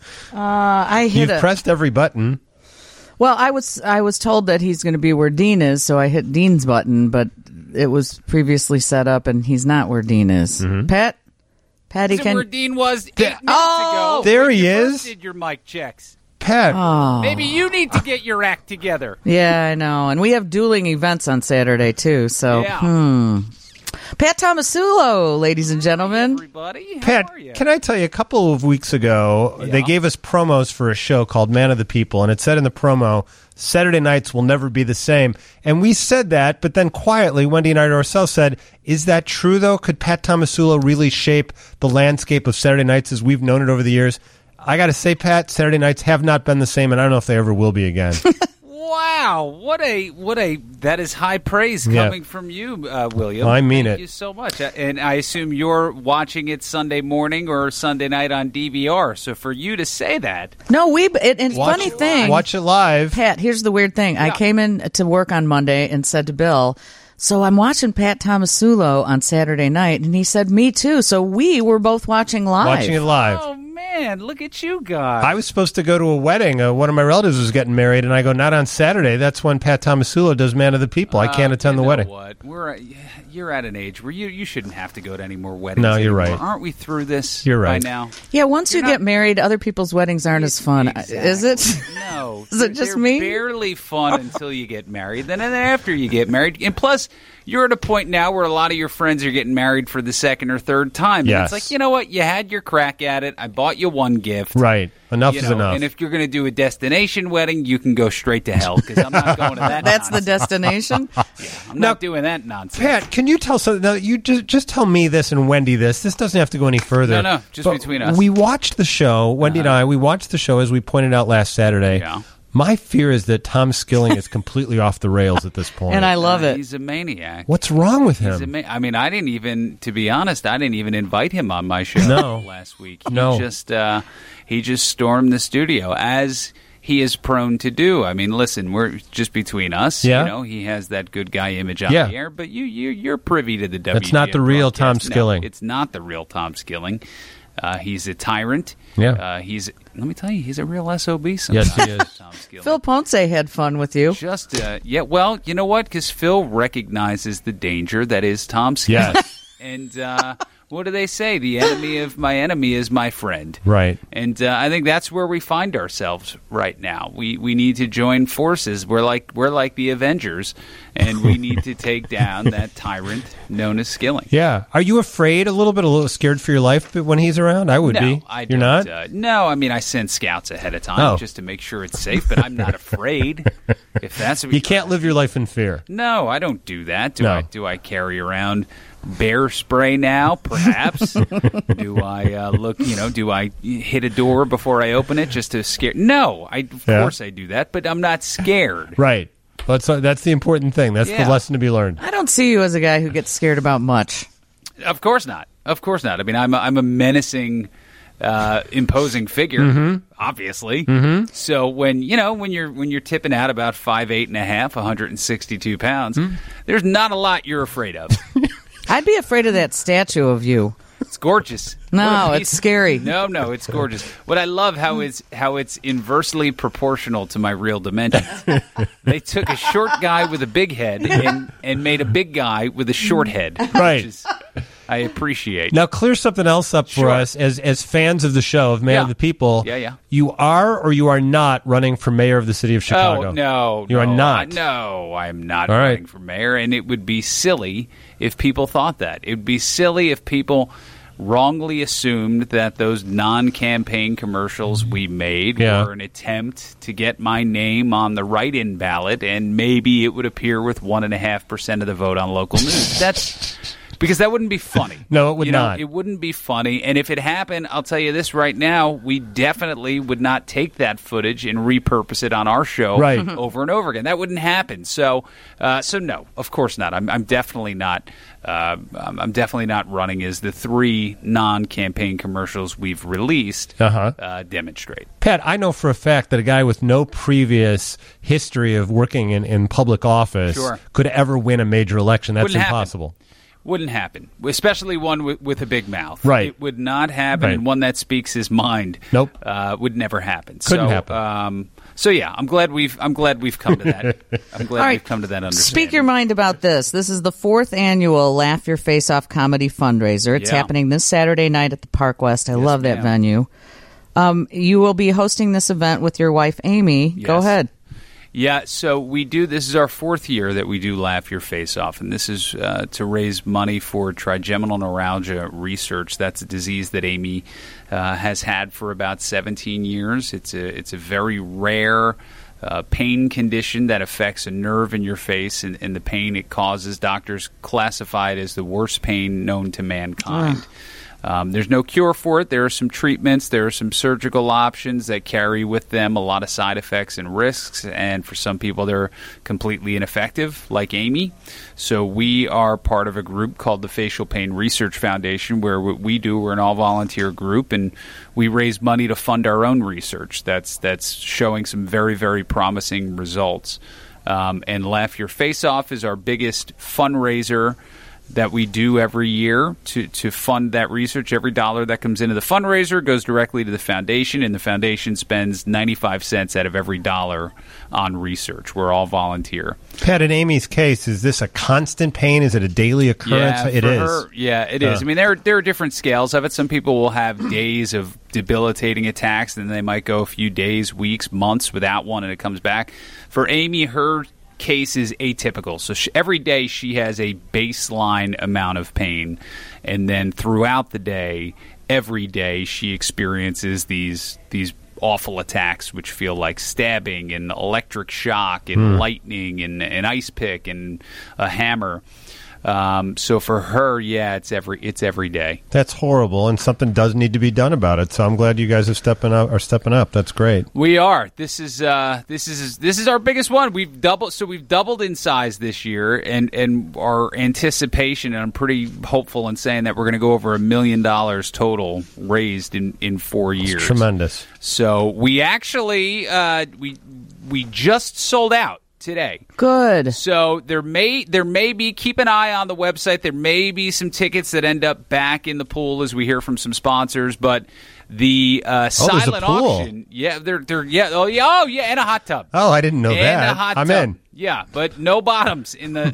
You've pressed every button. Well, I was told that he's going to be where Dean is, so I hit Dean's button, but it was previously set up, and he's not where Dean is. Mm-hmm. Patty, This is where Dean was 8 minutes ago. There when he you is. first did your mic checks. Pat. Maybe you need to get your act together. Yeah, I know. And we have dueling events on Saturday, too. So, Pat Tomasulo, ladies and gentlemen. Everybody, Pat, how are you? can I tell you, a couple of weeks ago, they gave us promos for a show called Man of the People, and it said in the promo, Saturday nights will never be the same. And we said that, but then quietly, Wendy and I ourselves said, is that true, though? Could Pat Tomasulo really shape the landscape of Saturday nights as we've known it over the years? I got to say, Pat, Saturday nights have not been the same, and I don't know if they ever will be again. Wow, what a that is high praise coming from you, William. Well, I mean Thank it. you so much. And I assume you're watching it Sunday morning or Sunday night on DVR. So for you to say that, No, it's funny thing. Watch it live. Pat, here's the weird thing. I came in to work on Monday and said to Bill, so I'm watching Pat Tomasulo on Saturday night, and he said, me too. So we were both watching live. Watching it live. oh man, look at you guys. I was supposed to go to a wedding. One of my relatives was getting married, and I go, not on Saturday. That's when Pat Tomasulo does Man of the People. I can't attend the wedding. What? You're at an age where you shouldn't have to go to any more weddings. No, you're anymore. right. Aren't we through this You're right. by now? Yeah, once you get married, other people's weddings aren't as fun. Is it? No. Is it just they're me? barely fun until you get married. Then after you get married. And plus, you're at a point now where a lot of your friends are getting married for the second or third time. And Yes. it's like, you know what? You had your crack at it. I bought you one gift. Right. Enough You is know, enough. And if you're going to do a destination wedding, you can go straight to hell because I'm not going to that That's the nonsense. destination? I'm not doing that nonsense. Pat, can you tell something? Now, you just tell me this and Wendy this. This doesn't have to go any further. No, just But between us. We watched the show, Wendy and I, we watched the show as we pointed out last Saturday. Yeah. My fear is that Tom Skilling is completely off the rails at this point. And I love it. He's a maniac. What's wrong with He's him? I mean, I didn't even, to be honest, I didn't even invite him on my show No. last week. No. He just stormed the studio as he is prone to do. I mean, listen, we're just between us. Yeah. You know, he has that good guy image on Yeah. the air, but you're privy to the WGN That's not the real Tom broadcast. No, Skilling. it's not the real Tom Skilling. He's a tyrant. Yeah. Let me tell you, he's a real SOB sometimes. Yes, he is. Tom Skilling. Phil Ponce had fun with you. Well, you know what? Because Phil recognizes the danger that is Tom Skilling. Yes. And what do they say? The enemy of my enemy is my friend. Right. And I think that's where we find ourselves right now. We need to join forces. We're like the Avengers, and we need to take down that tyrant known as Skilling. Yeah. Are you afraid, a little scared for your life when he's around? I would No, be. I You're don't, not? no, I mean, I send scouts ahead of time just to make sure it's safe, but I'm not afraid. If that's what You can't live your life in fear. No, I don't do that. No. Do I carry around bear spray now? Perhaps. Do I do I hit a door before I open it just to scare? No, of course I do that, but I'm not scared. Right. That's the important thing. That's the lesson to be learned. I don't see you as a guy who gets scared about much. Of course not. Of course not. I mean, I'm a menacing, imposing figure, obviously. Mm-hmm. So when you're tipping out about 5'8.5", 162 pounds, there's not a lot you're afraid of. I'd be afraid of that statue of you. It's gorgeous. No, it's scary. No, it's gorgeous. What I love how it's inversely proportional to my real dimensions. They took a short guy with a big head and made a big guy with a short head. Right. Which I appreciate. Now, clear something else up for us as fans of the show, of Man of the People. Yeah. You are or you are not running for mayor of the city of Chicago? Oh, no. You are not? No, I'm not All right. running for mayor, and it would be silly if people thought that. It would be silly if people wrongly assumed that those non-campaign commercials we made were an attempt to get my name on the write-in ballot, and maybe it would appear with 1.5% of the vote on local news. That's because that wouldn't be funny. No, it would not. It wouldn't be funny. And if it happened, I'll tell you this right now, we definitely would not take that footage and repurpose it on our show over and over again. That wouldn't happen. So no, of course not. I'm definitely not. I'm definitely not running as the 3 non-campaign commercials we've released demonstrate. Pat, I know for a fact that a guy with no previous history of working in public office could ever win a major election. That's impossible. Wouldn't happen, especially one with a big mouth. Right. It would not happen, and one that speaks his mind. Nope. Would never happen. Couldn't happen. So yeah, I'm glad we've come to that. I'm glad we've come to that understanding. Speak your mind about this. This is the 4th annual Laugh Your Face Off comedy fundraiser. It's happening this Saturday night at the Park West. I love that venue. You will be hosting this event with your wife, Amy. Yes. Go ahead. Yeah, so we do. This is our 4th year that we do Laugh Your Face Off, and this is to raise money for trigeminal neuralgia research. That's a disease that Amy has had for about 17 years. It's a very rare pain condition that affects a nerve in your face, and the pain it causes, doctors classify it as the worst pain known to mankind. There's no cure for it. There are some treatments. There are some surgical options that carry with them a lot of side effects and risks, and for some people they're completely ineffective, like Amy. So we are part of a group called the Facial Pain Research Foundation, where what we do, we're an all-volunteer group, and we raise money to fund our own research that's showing some very, very promising results. And Laugh Your Face Off is our biggest fundraiser that we do every year to fund that research. Every dollar that comes into the fundraiser goes directly to the foundation, and the foundation spends 95 cents out of every dollar on research. We're all volunteer. Pat, in Amy's case, is this a constant pain? Is it a daily occurrence? Yeah, it is. Her, yeah, it is. I mean, there are different scales of it. Some people will have days of debilitating attacks, and then they might go a few days, weeks, months without one, and it comes back. For Amy, her case is atypical. So every day she has a baseline amount of pain, and then throughout the day, every day she experiences these awful attacks which feel like stabbing and electric shock and lightning and an ice pick and a hammer. So for her, it's every day. That's horrible, and something does need to be done about it. So I'm glad you guys are stepping up. That's great. We are. This is our biggest one. We've doubled in size this year, and our anticipation, and I'm pretty hopeful in saying that we're going to go over $1 million total raised in 4 years. It's tremendous. So we actually we just sold out today. Good. So there may be, keep an eye on the website, there may be some tickets that end up back in the pool as we hear from some sponsors, but the silent auction, and a hot tub. Oh, I didn't know that. A hot I'm tub. in. Yeah, but no bottoms in the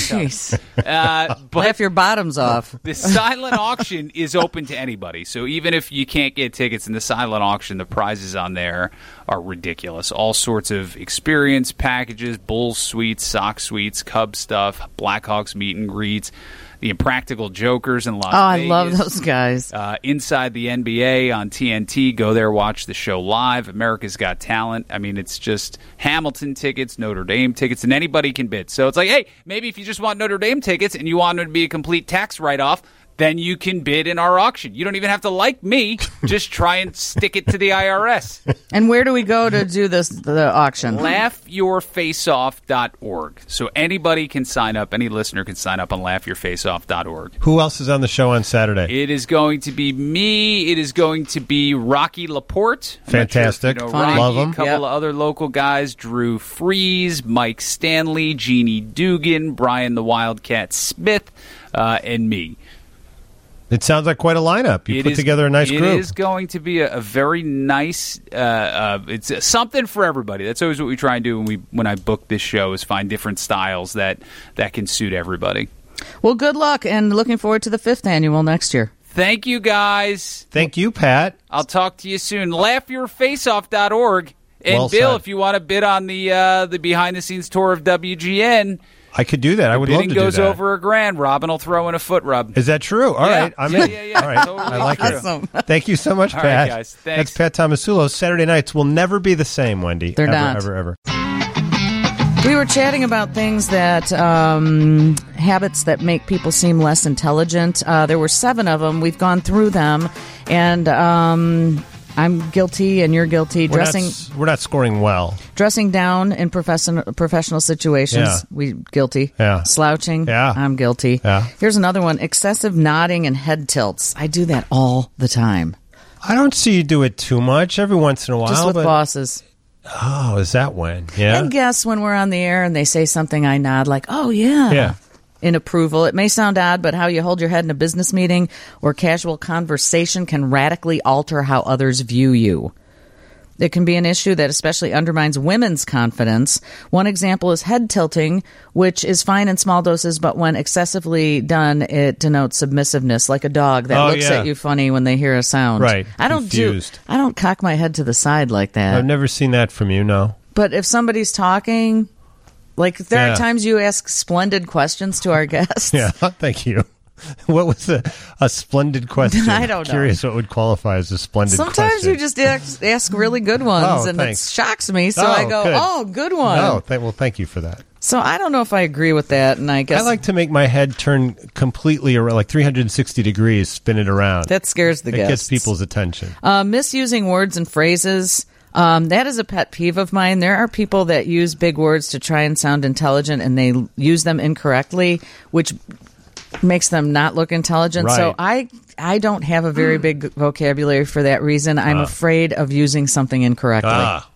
hot tub. But Laugh your bottoms off. The silent auction is open to anybody. So even if you can't get tickets in the silent auction, the prizes on there are ridiculous. All sorts of experience packages, Bulls suites, Sox suites, Cub stuff, Blackhawks meet and greets, the Impractical Jokers in Las Vegas. I love those guys. Inside the NBA on TNT. Go there, watch the show live. America's Got Talent. I mean, it's just Hamilton tickets, Notre Dame tickets, and anybody can bid. So it's like, hey, maybe if you just want Notre Dame tickets and you want them to be a complete tax write-off, then you can bid in our auction. You don't even have to like me. Just try and stick it to the IRS. And where do we go to do the auction? LaughYourFaceOff.org. So anybody can sign up. Any listener can sign up on LaughYourFaceOff.org. Who else is on the show on Saturday? It is going to be me. It is going to be Rocky Laporte. Fantastic. Sure Rocky, love him. A couple of other local guys. Drew Freeze, Mike Stanley, Jeannie Dugan, Brian the Wildcat Smith, and me. It sounds like quite a lineup. You put together a nice group. It is going to be a very nice. It's something for everybody. That's always what we try and do when I book this show, is find different styles that can suit everybody. Well, good luck, and looking forward to the 5th annual next year. Thank you, guys. Thank you, Pat. I'll talk to you soon. LaughYourFaceOff.org. And Well Bill, said. if you want to bid on the behind the scenes tour of WGN, I could do that. I would love to Bidding do goes that. over $1,000. Robin will throw in a foot rub. Is that true? All right, I'm in. Yeah. All right, Totally I like awesome. it. Thank you so much, All Pat. right, guys. Thanks. That's Pat Tomasulo. Saturday nights will never be the same, Wendy. They're not. Ever. We were chatting about things that, habits that make people seem less intelligent. There were 7 of them. We've gone through them, and I'm guilty and you're guilty. We're not scoring well. Dressing down in professional situations. Yeah. We guilty. Yeah. Slouching. Yeah. I'm guilty. Yeah. Here's another one. Excessive nodding and head tilts. I do that all the time. I don't see you do it too much. Every once in a while. Just with but, bosses. Oh, is that when? Yeah. And guess when we're on the air and they say something, I nod like, oh, yeah. Yeah. In approval. It may sound odd, but how you hold your head in a business meeting or casual conversation can radically alter how others view you. It can be an issue that especially undermines women's confidence. One example is head tilting, which is fine in small doses, but when excessively done, it denotes submissiveness, like a dog that looks at you funny when they hear a sound. Right. I don't Confused. I don't cock my head to the side like that. I've never seen that from you, no. But if somebody's talking, like there Yeah. are times you ask splendid questions to our guests. Yeah, thank you. What was a splendid question? I don't know. Curious what would qualify as a splendid question. Sometimes you just ask really good ones, Oh, and thanks. it shocks me. So I go, good. "Oh, good one." Oh, well, thank you for that. So I don't know if I agree with that, and I guess I like to make my head turn completely around, like 360 degrees, spin it around. that scares the It guests. gets people's attention. Misusing words and phrases. That is a pet peeve of mine. There are people that use big words to try and sound intelligent, and they use them incorrectly, which makes them not look intelligent. Right. So I don't have a very big vocabulary for that reason. I'm afraid of using something incorrectly.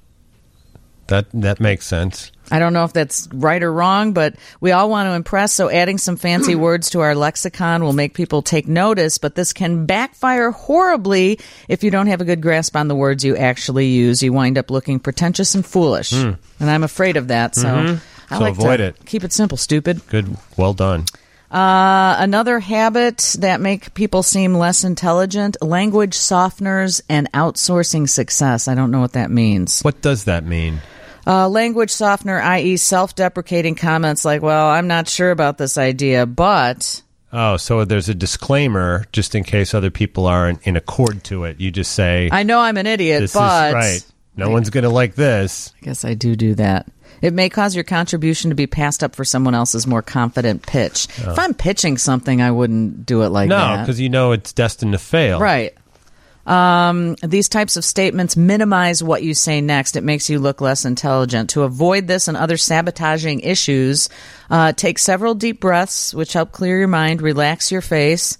That makes sense. I don't know if that's right or wrong, but we all want to impress, so adding some fancy words to our lexicon will make people take notice, but this can backfire horribly if you don't have a good grasp on the words you actually use. You wind up looking pretentious and foolish, and I'm afraid of that, so I So like avoid to it. keep it simple, stupid. Good. Well done. Another habit that make people seem less intelligent, language softeners and outsourcing success. I don't know what that means. What does that mean? Language softener, i.e. self-deprecating comments like, well, I'm not sure about this idea, but... Oh, so there's a disclaimer just in case other people aren't in accord to it. You just say, I know I'm an idiot, this but... is right. No one's going to like this. I guess I do that. It may cause your contribution to be passed up for someone else's more confident pitch. If I'm pitching something, I wouldn't do it like that. No, because you know it's destined to fail. Right. These types of statements minimize what you say next. It makes you look less intelligent. To avoid this and other sabotaging issues, take several deep breaths, which help clear your mind, relax your face.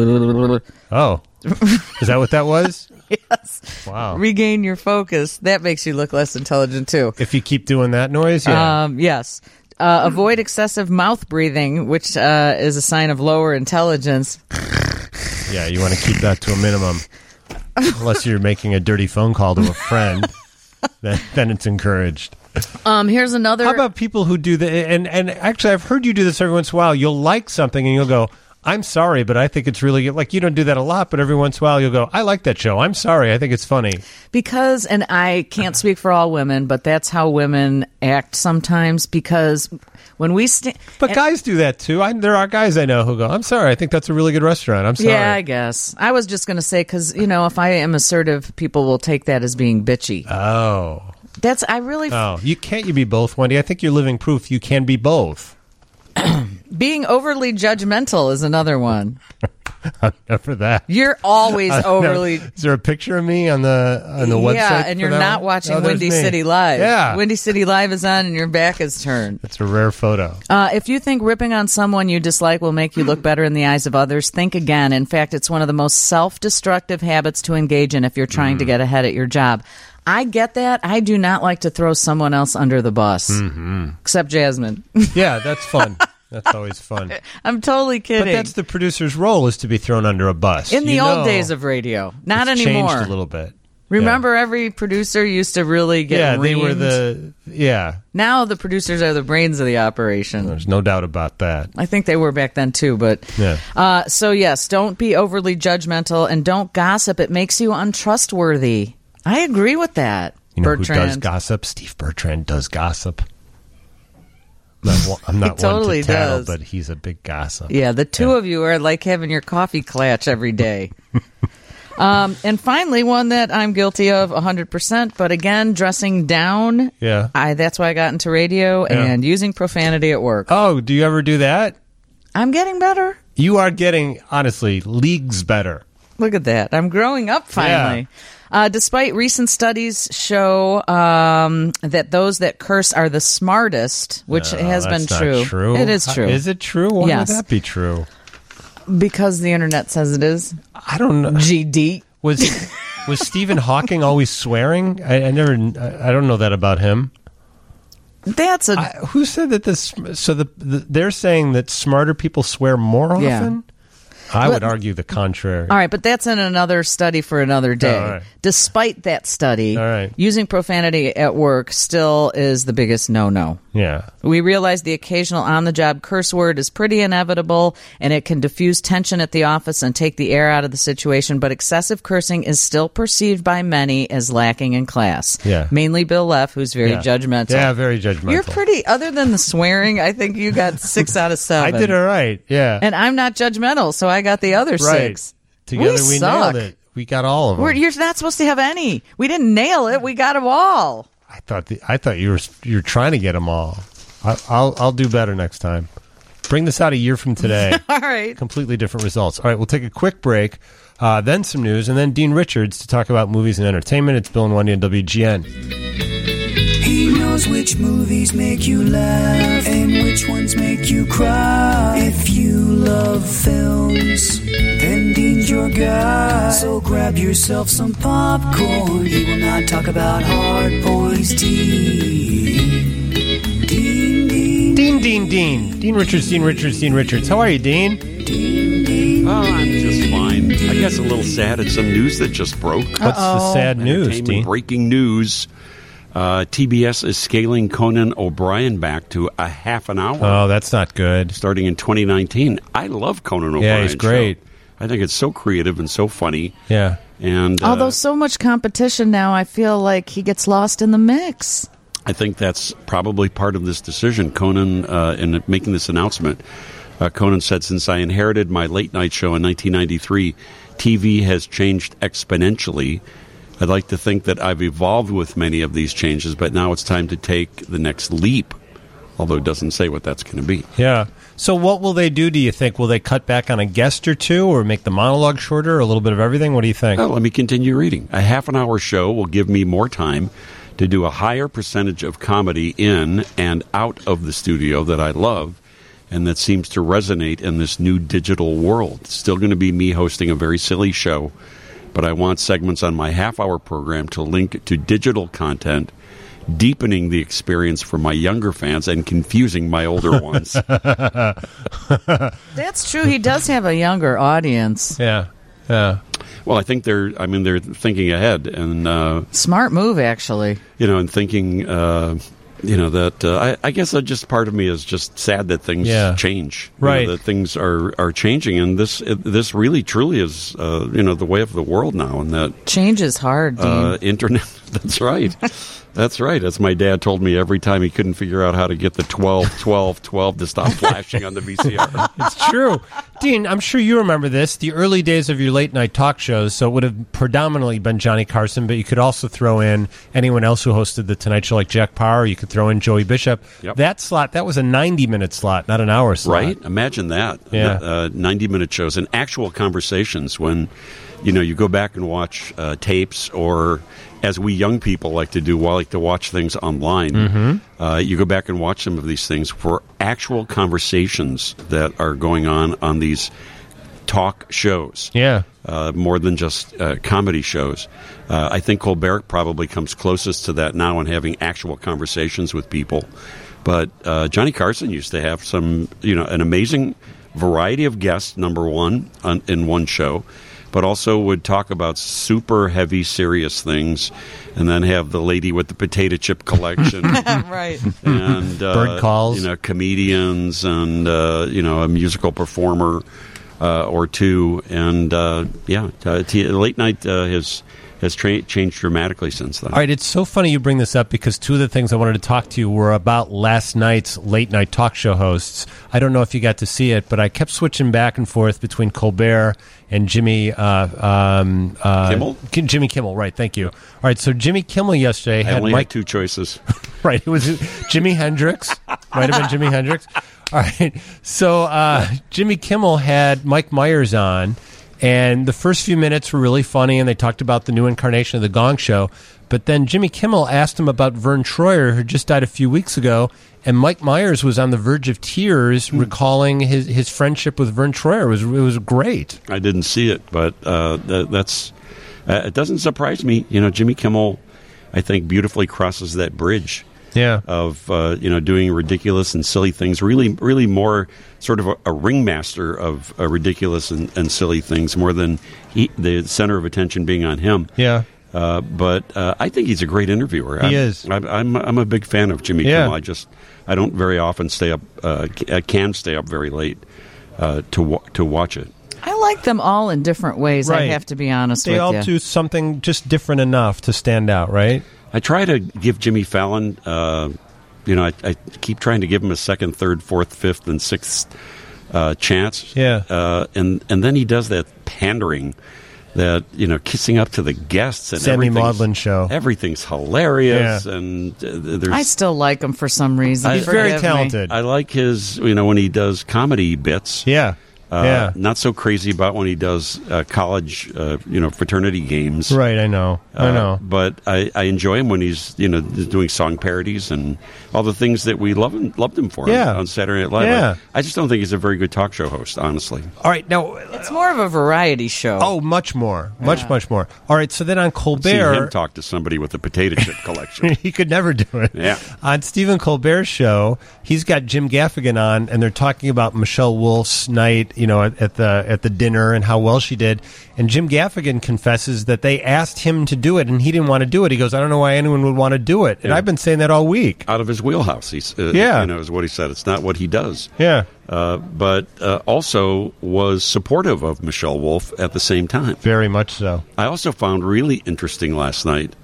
Oh, is that what that was? Yes. Wow. Regain your focus. That makes you look less intelligent, too. If you keep doing that noise, yeah. Yes. Avoid excessive mouth breathing, which is a sign of lower intelligence. Yeah, you want to keep that to a minimum. Unless you're making a dirty phone call to a friend, then it's encouraged. Here's another. How about people who do the and actually I've heard you do this every once in a while. You'll like something and you'll go, I'm sorry, but I think it's really good. Like, you don't do that a lot, but every once in a while you'll go, I like that show. I'm sorry. I think it's funny. Because, and I can't speak for all women, but that's how women act sometimes, because when we But guys do that too. There are guys I know who go, I'm sorry. I think that's a really good restaurant. I'm sorry. Yeah, I guess. I was just going to say, because, if I am assertive, people will take that as being bitchy. Oh. You can't be both, Wendy. I think you're living proof you can be both. Being overly judgmental is another one. I'm not for that. You're always overly. Is there a picture of me on the website? Yeah, and for you're that not one? watching Oh, there's Windy me. City Live. Yeah. Windy City Live is on and your back is turned. That's a rare photo. If you think ripping on someone you dislike will make you look better in the eyes of others, think again. In fact, it's one of the most self-destructive habits to engage in if you're trying to get ahead at your job. I get that. I do not like to throw someone else under the bus, except Jasmine. Yeah, that's fun. That's always fun. I'm totally kidding. But that's the producer's role, is to be thrown under a bus. In the old days of radio. Not it's anymore. Changed a little bit. Remember, every producer used to really get they were reamed? Now the producers are the brains of the operation. There's no doubt about that. I think they were back then too, but so yes, don't be overly judgmental and don't gossip. It makes you untrustworthy. I agree with that. You know Bertrand. who does gossip? Steve Bertrand does gossip. I'm not He totally one to tattle, does. but he's a big gossip. Yeah, the two of you are like having your coffee clatch every day. And finally, one that I'm guilty of 100%, but again, dressing down. Yeah. That's why I got into radio and using profanity at work. Oh, do you ever do that? I'm getting better. You are getting, honestly, leagues better. Look at that. I'm growing up finally. Despite recent studies show that those that curse are the smartest, which has been That's true. not true. It is true. Is it true? Why Yes. would that be true? Because the internet says it is. I don't know. GD. Was Stephen Hawking always swearing? I don't know that about him. That's a Who said that this? So they're saying that smarter people swear more often. Yeah. I would argue the contrary. all right, but that's in another study for another day. All right. Despite that study, All right. using profanity at work still is the biggest no-no. Yeah. We realize the occasional on-the-job curse word is pretty inevitable, and it can diffuse tension at the office and take the air out of the situation, but excessive cursing is still perceived by many as lacking in class. Yeah. Mainly Bill Leff, who's very judgmental. Yeah, very judgmental. You're pretty, other than the swearing, I think you got 6 out of 7. I did all right. Yeah. And I'm not judgmental, so I got the other right. 6. Together we suck. nailed it. We got all of them. You're not supposed to have any. We didn't nail it. We got them all. I thought you were trying to get them all. I'll do better next time. Bring this out a year from today. All right. Completely different results. All right, we'll take a quick break, then some news, and then Dean Richards to talk about movies and entertainment. It's Bill and Wendy on WGN. He knows which movies make you laugh and which ones make you cry. If you love films, then Dean's your guy. So grab yourself some popcorn. He will not talk about hard points. Dean Richards. How are you, Dean? Oh, I'm just fine. I guess a little sad at some news that just broke. What's the sad news, Entertainment Dean? breaking news. TBS is scaling Conan O'Brien back to a half an hour. Oh, that's not good. Starting in 2019. I love Conan O'Brien. Yeah, he's great. Show. I think it's so creative and so funny. Yeah. And Although so much competition now, I feel like he gets lost in the mix. I think that's probably part of this decision. Conan, in making this announcement, Conan said, "Since I inherited my late-night show in 1993, TV has changed exponentially. I'd like to think that I've evolved with many of these changes, but now it's time to take the next leap," although it doesn't say what that's going to be. Yeah. So what will they do, do you think? Will they cut back on a guest or two or make the monologue shorter or a little bit of everything? What do you think? Well, let me continue reading. A half-an-hour show will give me more time to do a higher percentage of comedy in and out of the studio that I love and that seems to resonate in this new digital world. It's still going to be me hosting a very silly show, but I want segments on my half-hour program to link to digital content, deepening the experience for my younger fans and confusing my older ones. That's true. He does have a younger audience. Yeah. Yeah. Well, I think they're thinking ahead and Smart move, actually. and thinking that I guess just part of me is just sad that things change, right? That things are changing, and this really truly is the way of the world now, and that change is hard. Dean. Internet. That's right. That's right. As my dad told me every time he couldn't figure out how to get the 12 to stop flashing on the VCR. It's true. Dean, I'm sure you remember this, the early days of your late-night talk shows, so it would have predominantly been Johnny Carson, but you could also throw in anyone else who hosted The Tonight Show, like Jack Paar, you could throw in Joey Bishop. Yep. That slot, that was a 90-minute slot, not an hour slot. Right? Imagine that. Yeah. 90-minute shows and actual conversations when, you go back and watch tapes, or as we young people like to do, like to watch things online. Mm-hmm. You go back and watch some of these things for actual conversations that are going on these talk shows. Yeah. More than just comedy shows. I think Colbert probably comes closest to that now in having actual conversations with people. But Johnny Carson used to have some, an amazing variety of guests, number one, in one show, but also would talk about super heavy, serious things, and then have the lady with the potato chip collection. Right. And bird calls. Comedians and, a musical performer. or two, and late night has changed dramatically since then. All right, it's so funny you bring this up because two of the things I wanted to talk to you were about last night's late night talk show hosts. I don't know if you got to see it, but I kept switching back and forth between Colbert and Jimmy Kimmel? Jimmy Kimmel, right, thank you. All right, so Jimmy Kimmel yesterday I had only Mike... had two choices. Right, it was Jimi Hendrix. Might have been Jimi Hendrix. All right, so Jimmy Kimmel had Mike Myers on, and the first few minutes were really funny, and they talked about the new incarnation of The Gong Show. But then Jimmy Kimmel asked him about Vern Troyer, who just died a few weeks ago, and Mike Myers was on the verge of tears recalling his friendship with Vern Troyer. It was great. I didn't see it, but that's it doesn't surprise me. You know, Jimmy Kimmel, I think, beautifully crosses that bridge. Yeah. Of doing ridiculous and silly things, really more sort of a ringmaster of ridiculous and silly things, more than the center of attention being on him. Yeah. But I think he's a great interviewer. He is. I'm a big fan of Jimmy Kimmel. I don't very often stay up. I can stay up very late to watch it. I like them all in different ways. Right. I have to be honest with They you. all do something just different enough to stand out, right? I try to give Jimmy Fallon, I keep trying to give him a second, third, fourth, fifth, and sixth chance. Yeah. And then he does that pandering, that, kissing up to the guests. And Sammy Maudlin show. Everything's hilarious. Yeah. And there's... I still like him for some reason. He's very talented. I like his, when he does comedy bits. Yeah. Not so crazy about when he does college, fraternity games. Right, I know. But I enjoy him when he's, doing song parodies and all the things that we loved him for on Saturday Night Live. Yeah. I just don't think he's a very good talk show host, honestly. All right, now... It's more of a variety show. Oh, much more. Much more. All right, so then on Colbert... See him talk to somebody with a potato chip collection. He could never do it. Yeah. On Stephen Colbert's show, he's got Jim Gaffigan on, and they're talking about Michelle Wolf's night, at the dinner and how well she did. And Jim Gaffigan confesses that they asked him to do it, and he didn't want to do it. He goes, I don't know why anyone would want to do it. And I've been saying that all week. Out of his wheelhouse, is what he said. It's not what he does. Yeah. But also was supportive of Michelle Wolf at the same time. Very much so. I also found really interesting last night,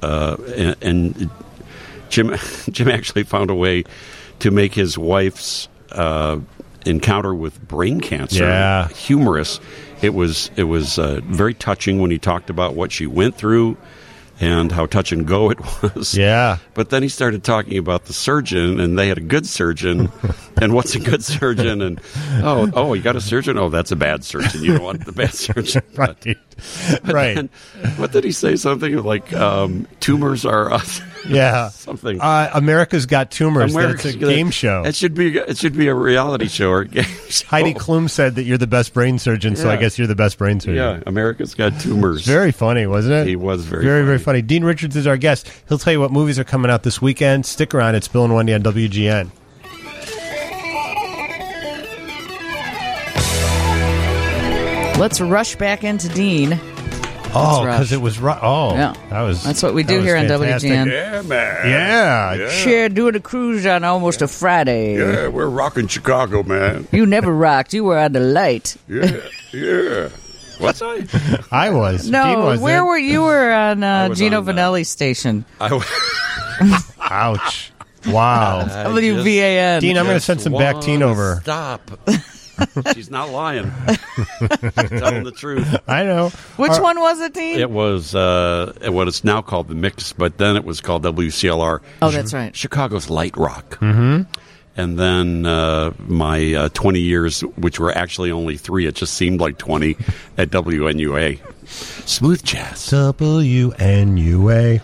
and Jim actually found a way to make his wife's encounter with brain cancer humorous. It was very touching when he talked about what she went through and how touch and go it was. Yeah. But then he started talking about the surgeon, and they had a good surgeon, and what's a good surgeon? And you got a surgeon? Oh, that's a bad surgeon. You don't want the bad surgeon. Right. Right. What did he say? Something like tumors are us. Yeah. Something. America's Got Tumors. That's a game show. It should be a reality show or a game show. Heidi Klum said that you're the best brain surgeon, so I guess you're the best brain surgeon. Yeah, America's Got Tumors. Very funny, wasn't it? He was very funny. Dean Richards is our guest. He'll tell you what movies are coming out this weekend. Stick around. It's Bill and Wendy on WGN. Let's rush back into Dean. Oh, because it was yeah. That's what we do here fantastic. on WGN. Yeah, man. Yeah. Sure, doing a cruise on almost a Friday. Yeah, we're rocking Chicago, man. You never rocked. You were on the light. Yeah. What's I? I was. No, Dean was where were you? Were on Gino on, Vanelli's station. Ouch. Wow. WVAN. Dean, I'm going to send some Bactine over. Stop. She's not lying. She's telling the truth. I know. Which one was it, Dean? It was what it's now called the Mix, but then it was called WCLR. Oh, that's right. Chicago's Light Rock. Mm-hmm. And then my 20 years, which were actually only 3, it just seemed like 20, at WNUA. Smooth jazz. WNUA.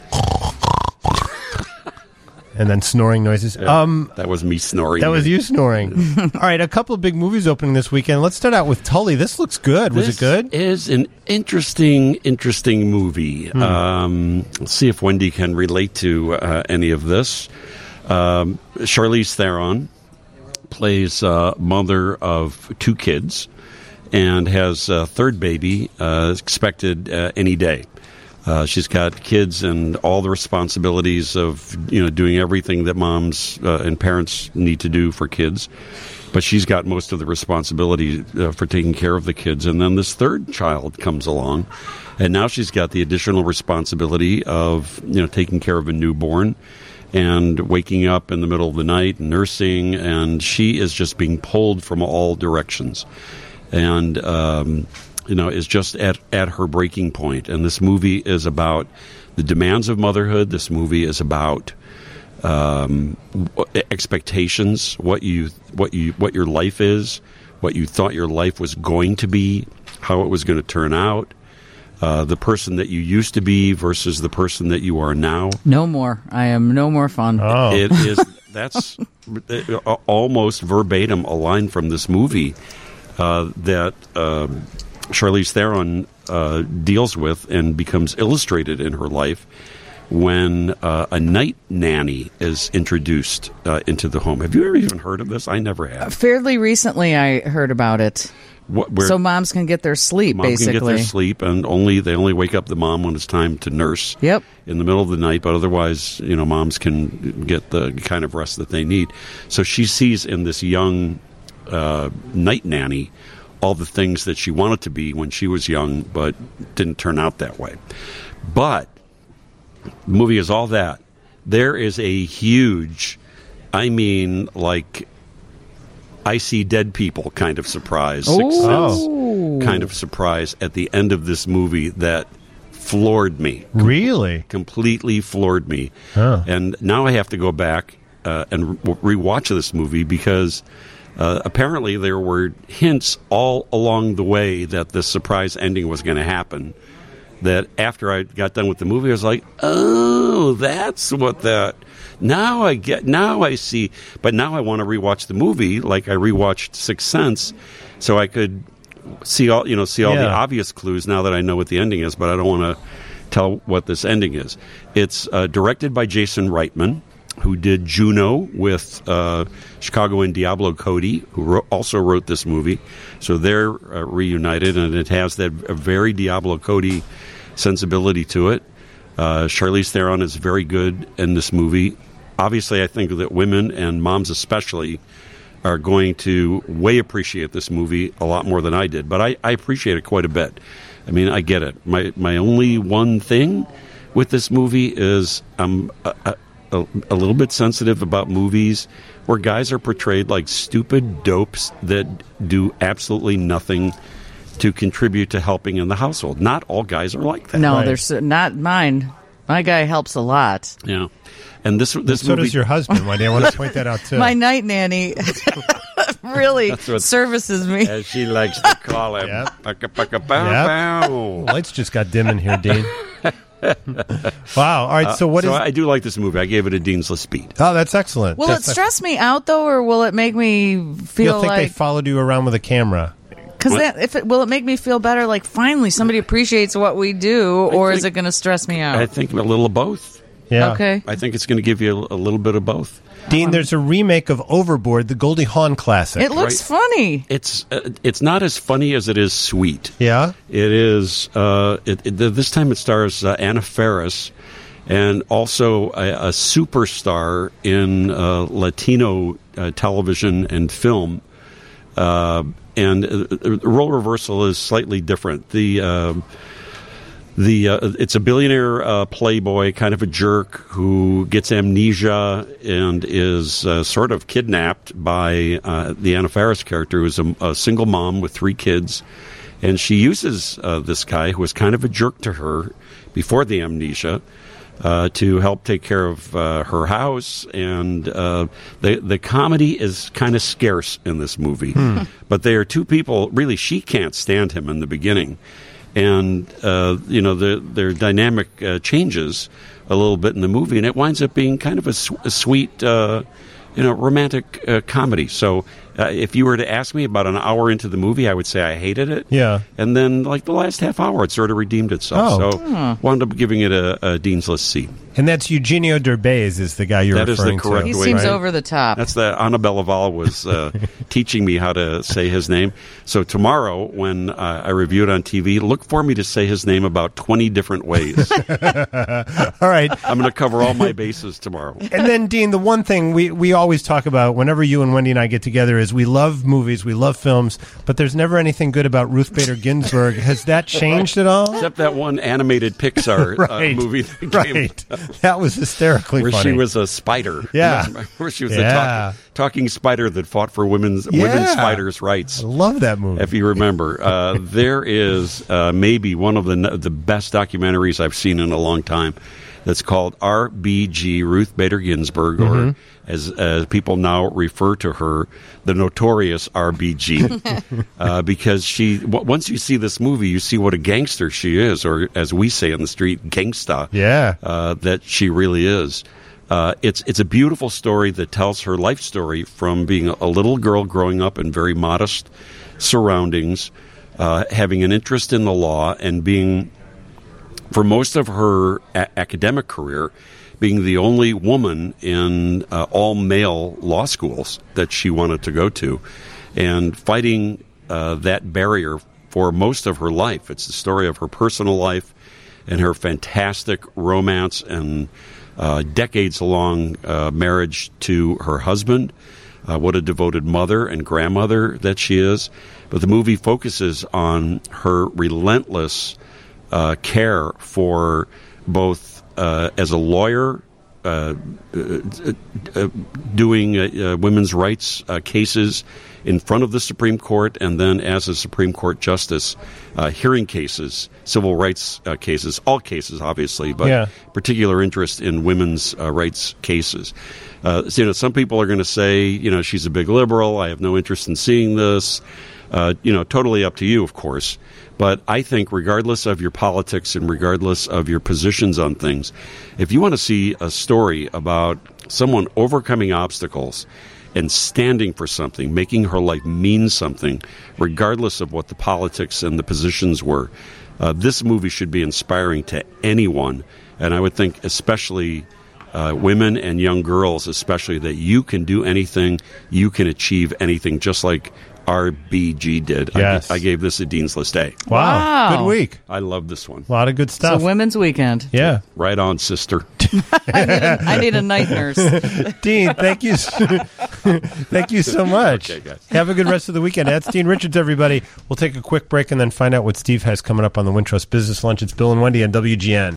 And then snoring noises. Yeah, that was me snoring. That was you snoring. All right, a couple of big movies opening this weekend. Let's start out with Tully. This looks good. Was it good? This is an interesting movie. Let's see if Wendy can relate to any of this. Charlize Theron plays mother of 2 kids and has a third baby expected any day. She's got kids and all the responsibilities of doing everything that moms and parents need to do for kids. but she's got most of the responsibility for taking care of the kids. And then this third child comes along, and now she's got the additional responsibility of taking care of a newborn and waking up in the middle of the night and nursing, and she is just being pulled from all directions, and is just at her breaking point. And this movie is about the demands of motherhood. This movie is about expectations, what your life is, what you thought your life was going to be, how it was going to turn out, the person that you used to be versus the person that you are now. No more. I am no more fun. Oh. It is. That's almost verbatim a line from this movie that Charlize Theron deals with and becomes illustrated in her life when a night nanny is introduced into the home. Have you ever even heard of this? I never have. Fairly recently, I heard about it. So moms can get their sleep, basically. Can get their sleep, and they only wake up the mom when it's time to nurse. Yep. In the middle of the night, but otherwise, moms can get the kind of rest that they need. So she sees in this young night nanny all the things that she wanted to be when she was young, but didn't turn out that way. But the movie is all that. There is a huge, I see dead people kind of surprise, Sixth Sense kind of surprise at the end of this movie that floored me. Really? Completely floored me. Huh. And now I have to go back and rewatch this movie because apparently there were hints all along the way that this surprise ending was going to happen. That after I got done with the movie, I was like, oh, that's what that... Now I see. But now I want to rewatch the movie like I rewatched Sixth Sense so I could see all the obvious clues now that I know what the ending is, but I don't want to tell what this ending is. It's directed by Jason Reitman, who did Juno with Chicago and Diablo Cody, who also wrote this movie. So they're reunited, and it has that very Diablo Cody sensibility to it. Charlize Theron is very good in this movie. Obviously, I think that women, and moms especially, are going to way appreciate this movie a lot more than I did. But I appreciate it quite a bit. I mean, I get it. My only one thing with this movie is I'm a little bit sensitive about movies where guys are portrayed like stupid dopes that do absolutely nothing to contribute to helping in the household. Not all guys are like that. No, Right. there's not mine. My guy helps a lot. Yeah. And this So movie, does your husband, Wendy. I want to point that out, too. My night nanny really That's what- services me. as she likes to call him. Yep. Pow. Lights just got dim in here, Dean. Wow. All right, so what is... I do like this movie. I gave it a Dean's beat. Oh, that's excellent. Will it stress me out, though, or will it make me feel You'll think they like... followed you around with a camera. Because will it make me feel better, like finally somebody appreciates what we do, or is it going to stress me out? I think a little of both. Yeah. Okay. I think it's going to give you a little bit of both. Dean, there's a remake of Overboard, the Goldie Hawn classic. It looks funny. It's not as funny as it is sweet. Yeah? It is. This time it stars Anna Faris, and also a superstar in Latino television and film. And the role reversal is slightly different. It's a billionaire playboy, kind of a jerk, who gets amnesia and is sort of kidnapped by the Anna Faris character, who's a single mom with 3 kids. And she uses this guy, who was kind of a jerk to her before the amnesia, to help take care of her house. And the comedy is kind of scarce in this movie. But they are 2 people, really, she can't stand him in the beginning. And, their dynamic changes a little bit in the movie, and it winds up being kind of a sweet, romantic comedy. So if you were to ask me about an hour into the movie, I would say I hated it. Yeah. And then, like, the last half hour, it sort of redeemed itself. Oh. So wound up giving it a Dean's List C. And that's Eugenio Derbez is the guy you're That is the referring correct to. He way. seems right? over the top. That's the Annabelle Val was teaching me how to say his name. So tomorrow, when I review it on TV, look for me to say his name about 20 different ways. All right. I'm going to cover all my bases tomorrow. And then, Dean, the one thing we always talk about whenever you and Wendy and I get together is we love movies, we love films, but there's never anything good about Ruth Bader Ginsburg. Has that changed at all? Except that one animated Pixar Right. movie that came Right. That was hysterically where funny. she was a spider. Yeah. Where she was Yeah. a talking spider that fought for women's spiders' rights. I love that movie. If you remember, there is maybe one of the best documentaries I've seen in a long time. That's called RBG, Ruth Bader Ginsburg, or as people now refer to her, the notorious RBG, because once you see this movie, you see what a gangster she is, or as we say on the street, gangsta. Yeah. That she really is. It's a beautiful story that tells her life story from being a little girl growing up in very modest surroundings, having an interest in the law, and being, for most of her academic career, being the only woman in all-male law schools that she wanted to go to, and fighting that barrier for most of her life. It's the story of her personal life and her fantastic romance and decades-long marriage to her husband. What a devoted mother and grandmother that she is. But the movie focuses on her relentless care for both as a lawyer, doing women's rights cases in front of the Supreme Court, and then as a Supreme Court justice, hearing cases, civil rights cases, all cases, obviously, but particular interest in women's rights cases. Some people are going to say, she's a big liberal. I have no interest in seeing this. Totally up to you, of course. But I think regardless of your politics and regardless of your positions on things, if you want to see a story about someone overcoming obstacles and standing for something, making her life mean something, regardless of what the politics and the positions were, this movie should be inspiring to anyone. And I would think especially women and young girls, especially, that you can do anything, you can achieve anything, just like RBG did. Yes. I gave this a Dean's List A. Wow. Good week. I love this one. A lot of good stuff. So Women's Weekend. Yeah. Right on, sister. I need a night nurse. Dean, thank you. Thank you so much. Okay, guys. Have a good rest of the weekend. That's Dean Richards, everybody. We'll take a quick break and then find out what Steve has coming up on the Wintrust Business Lunch. It's Bill and Wendy on WGN.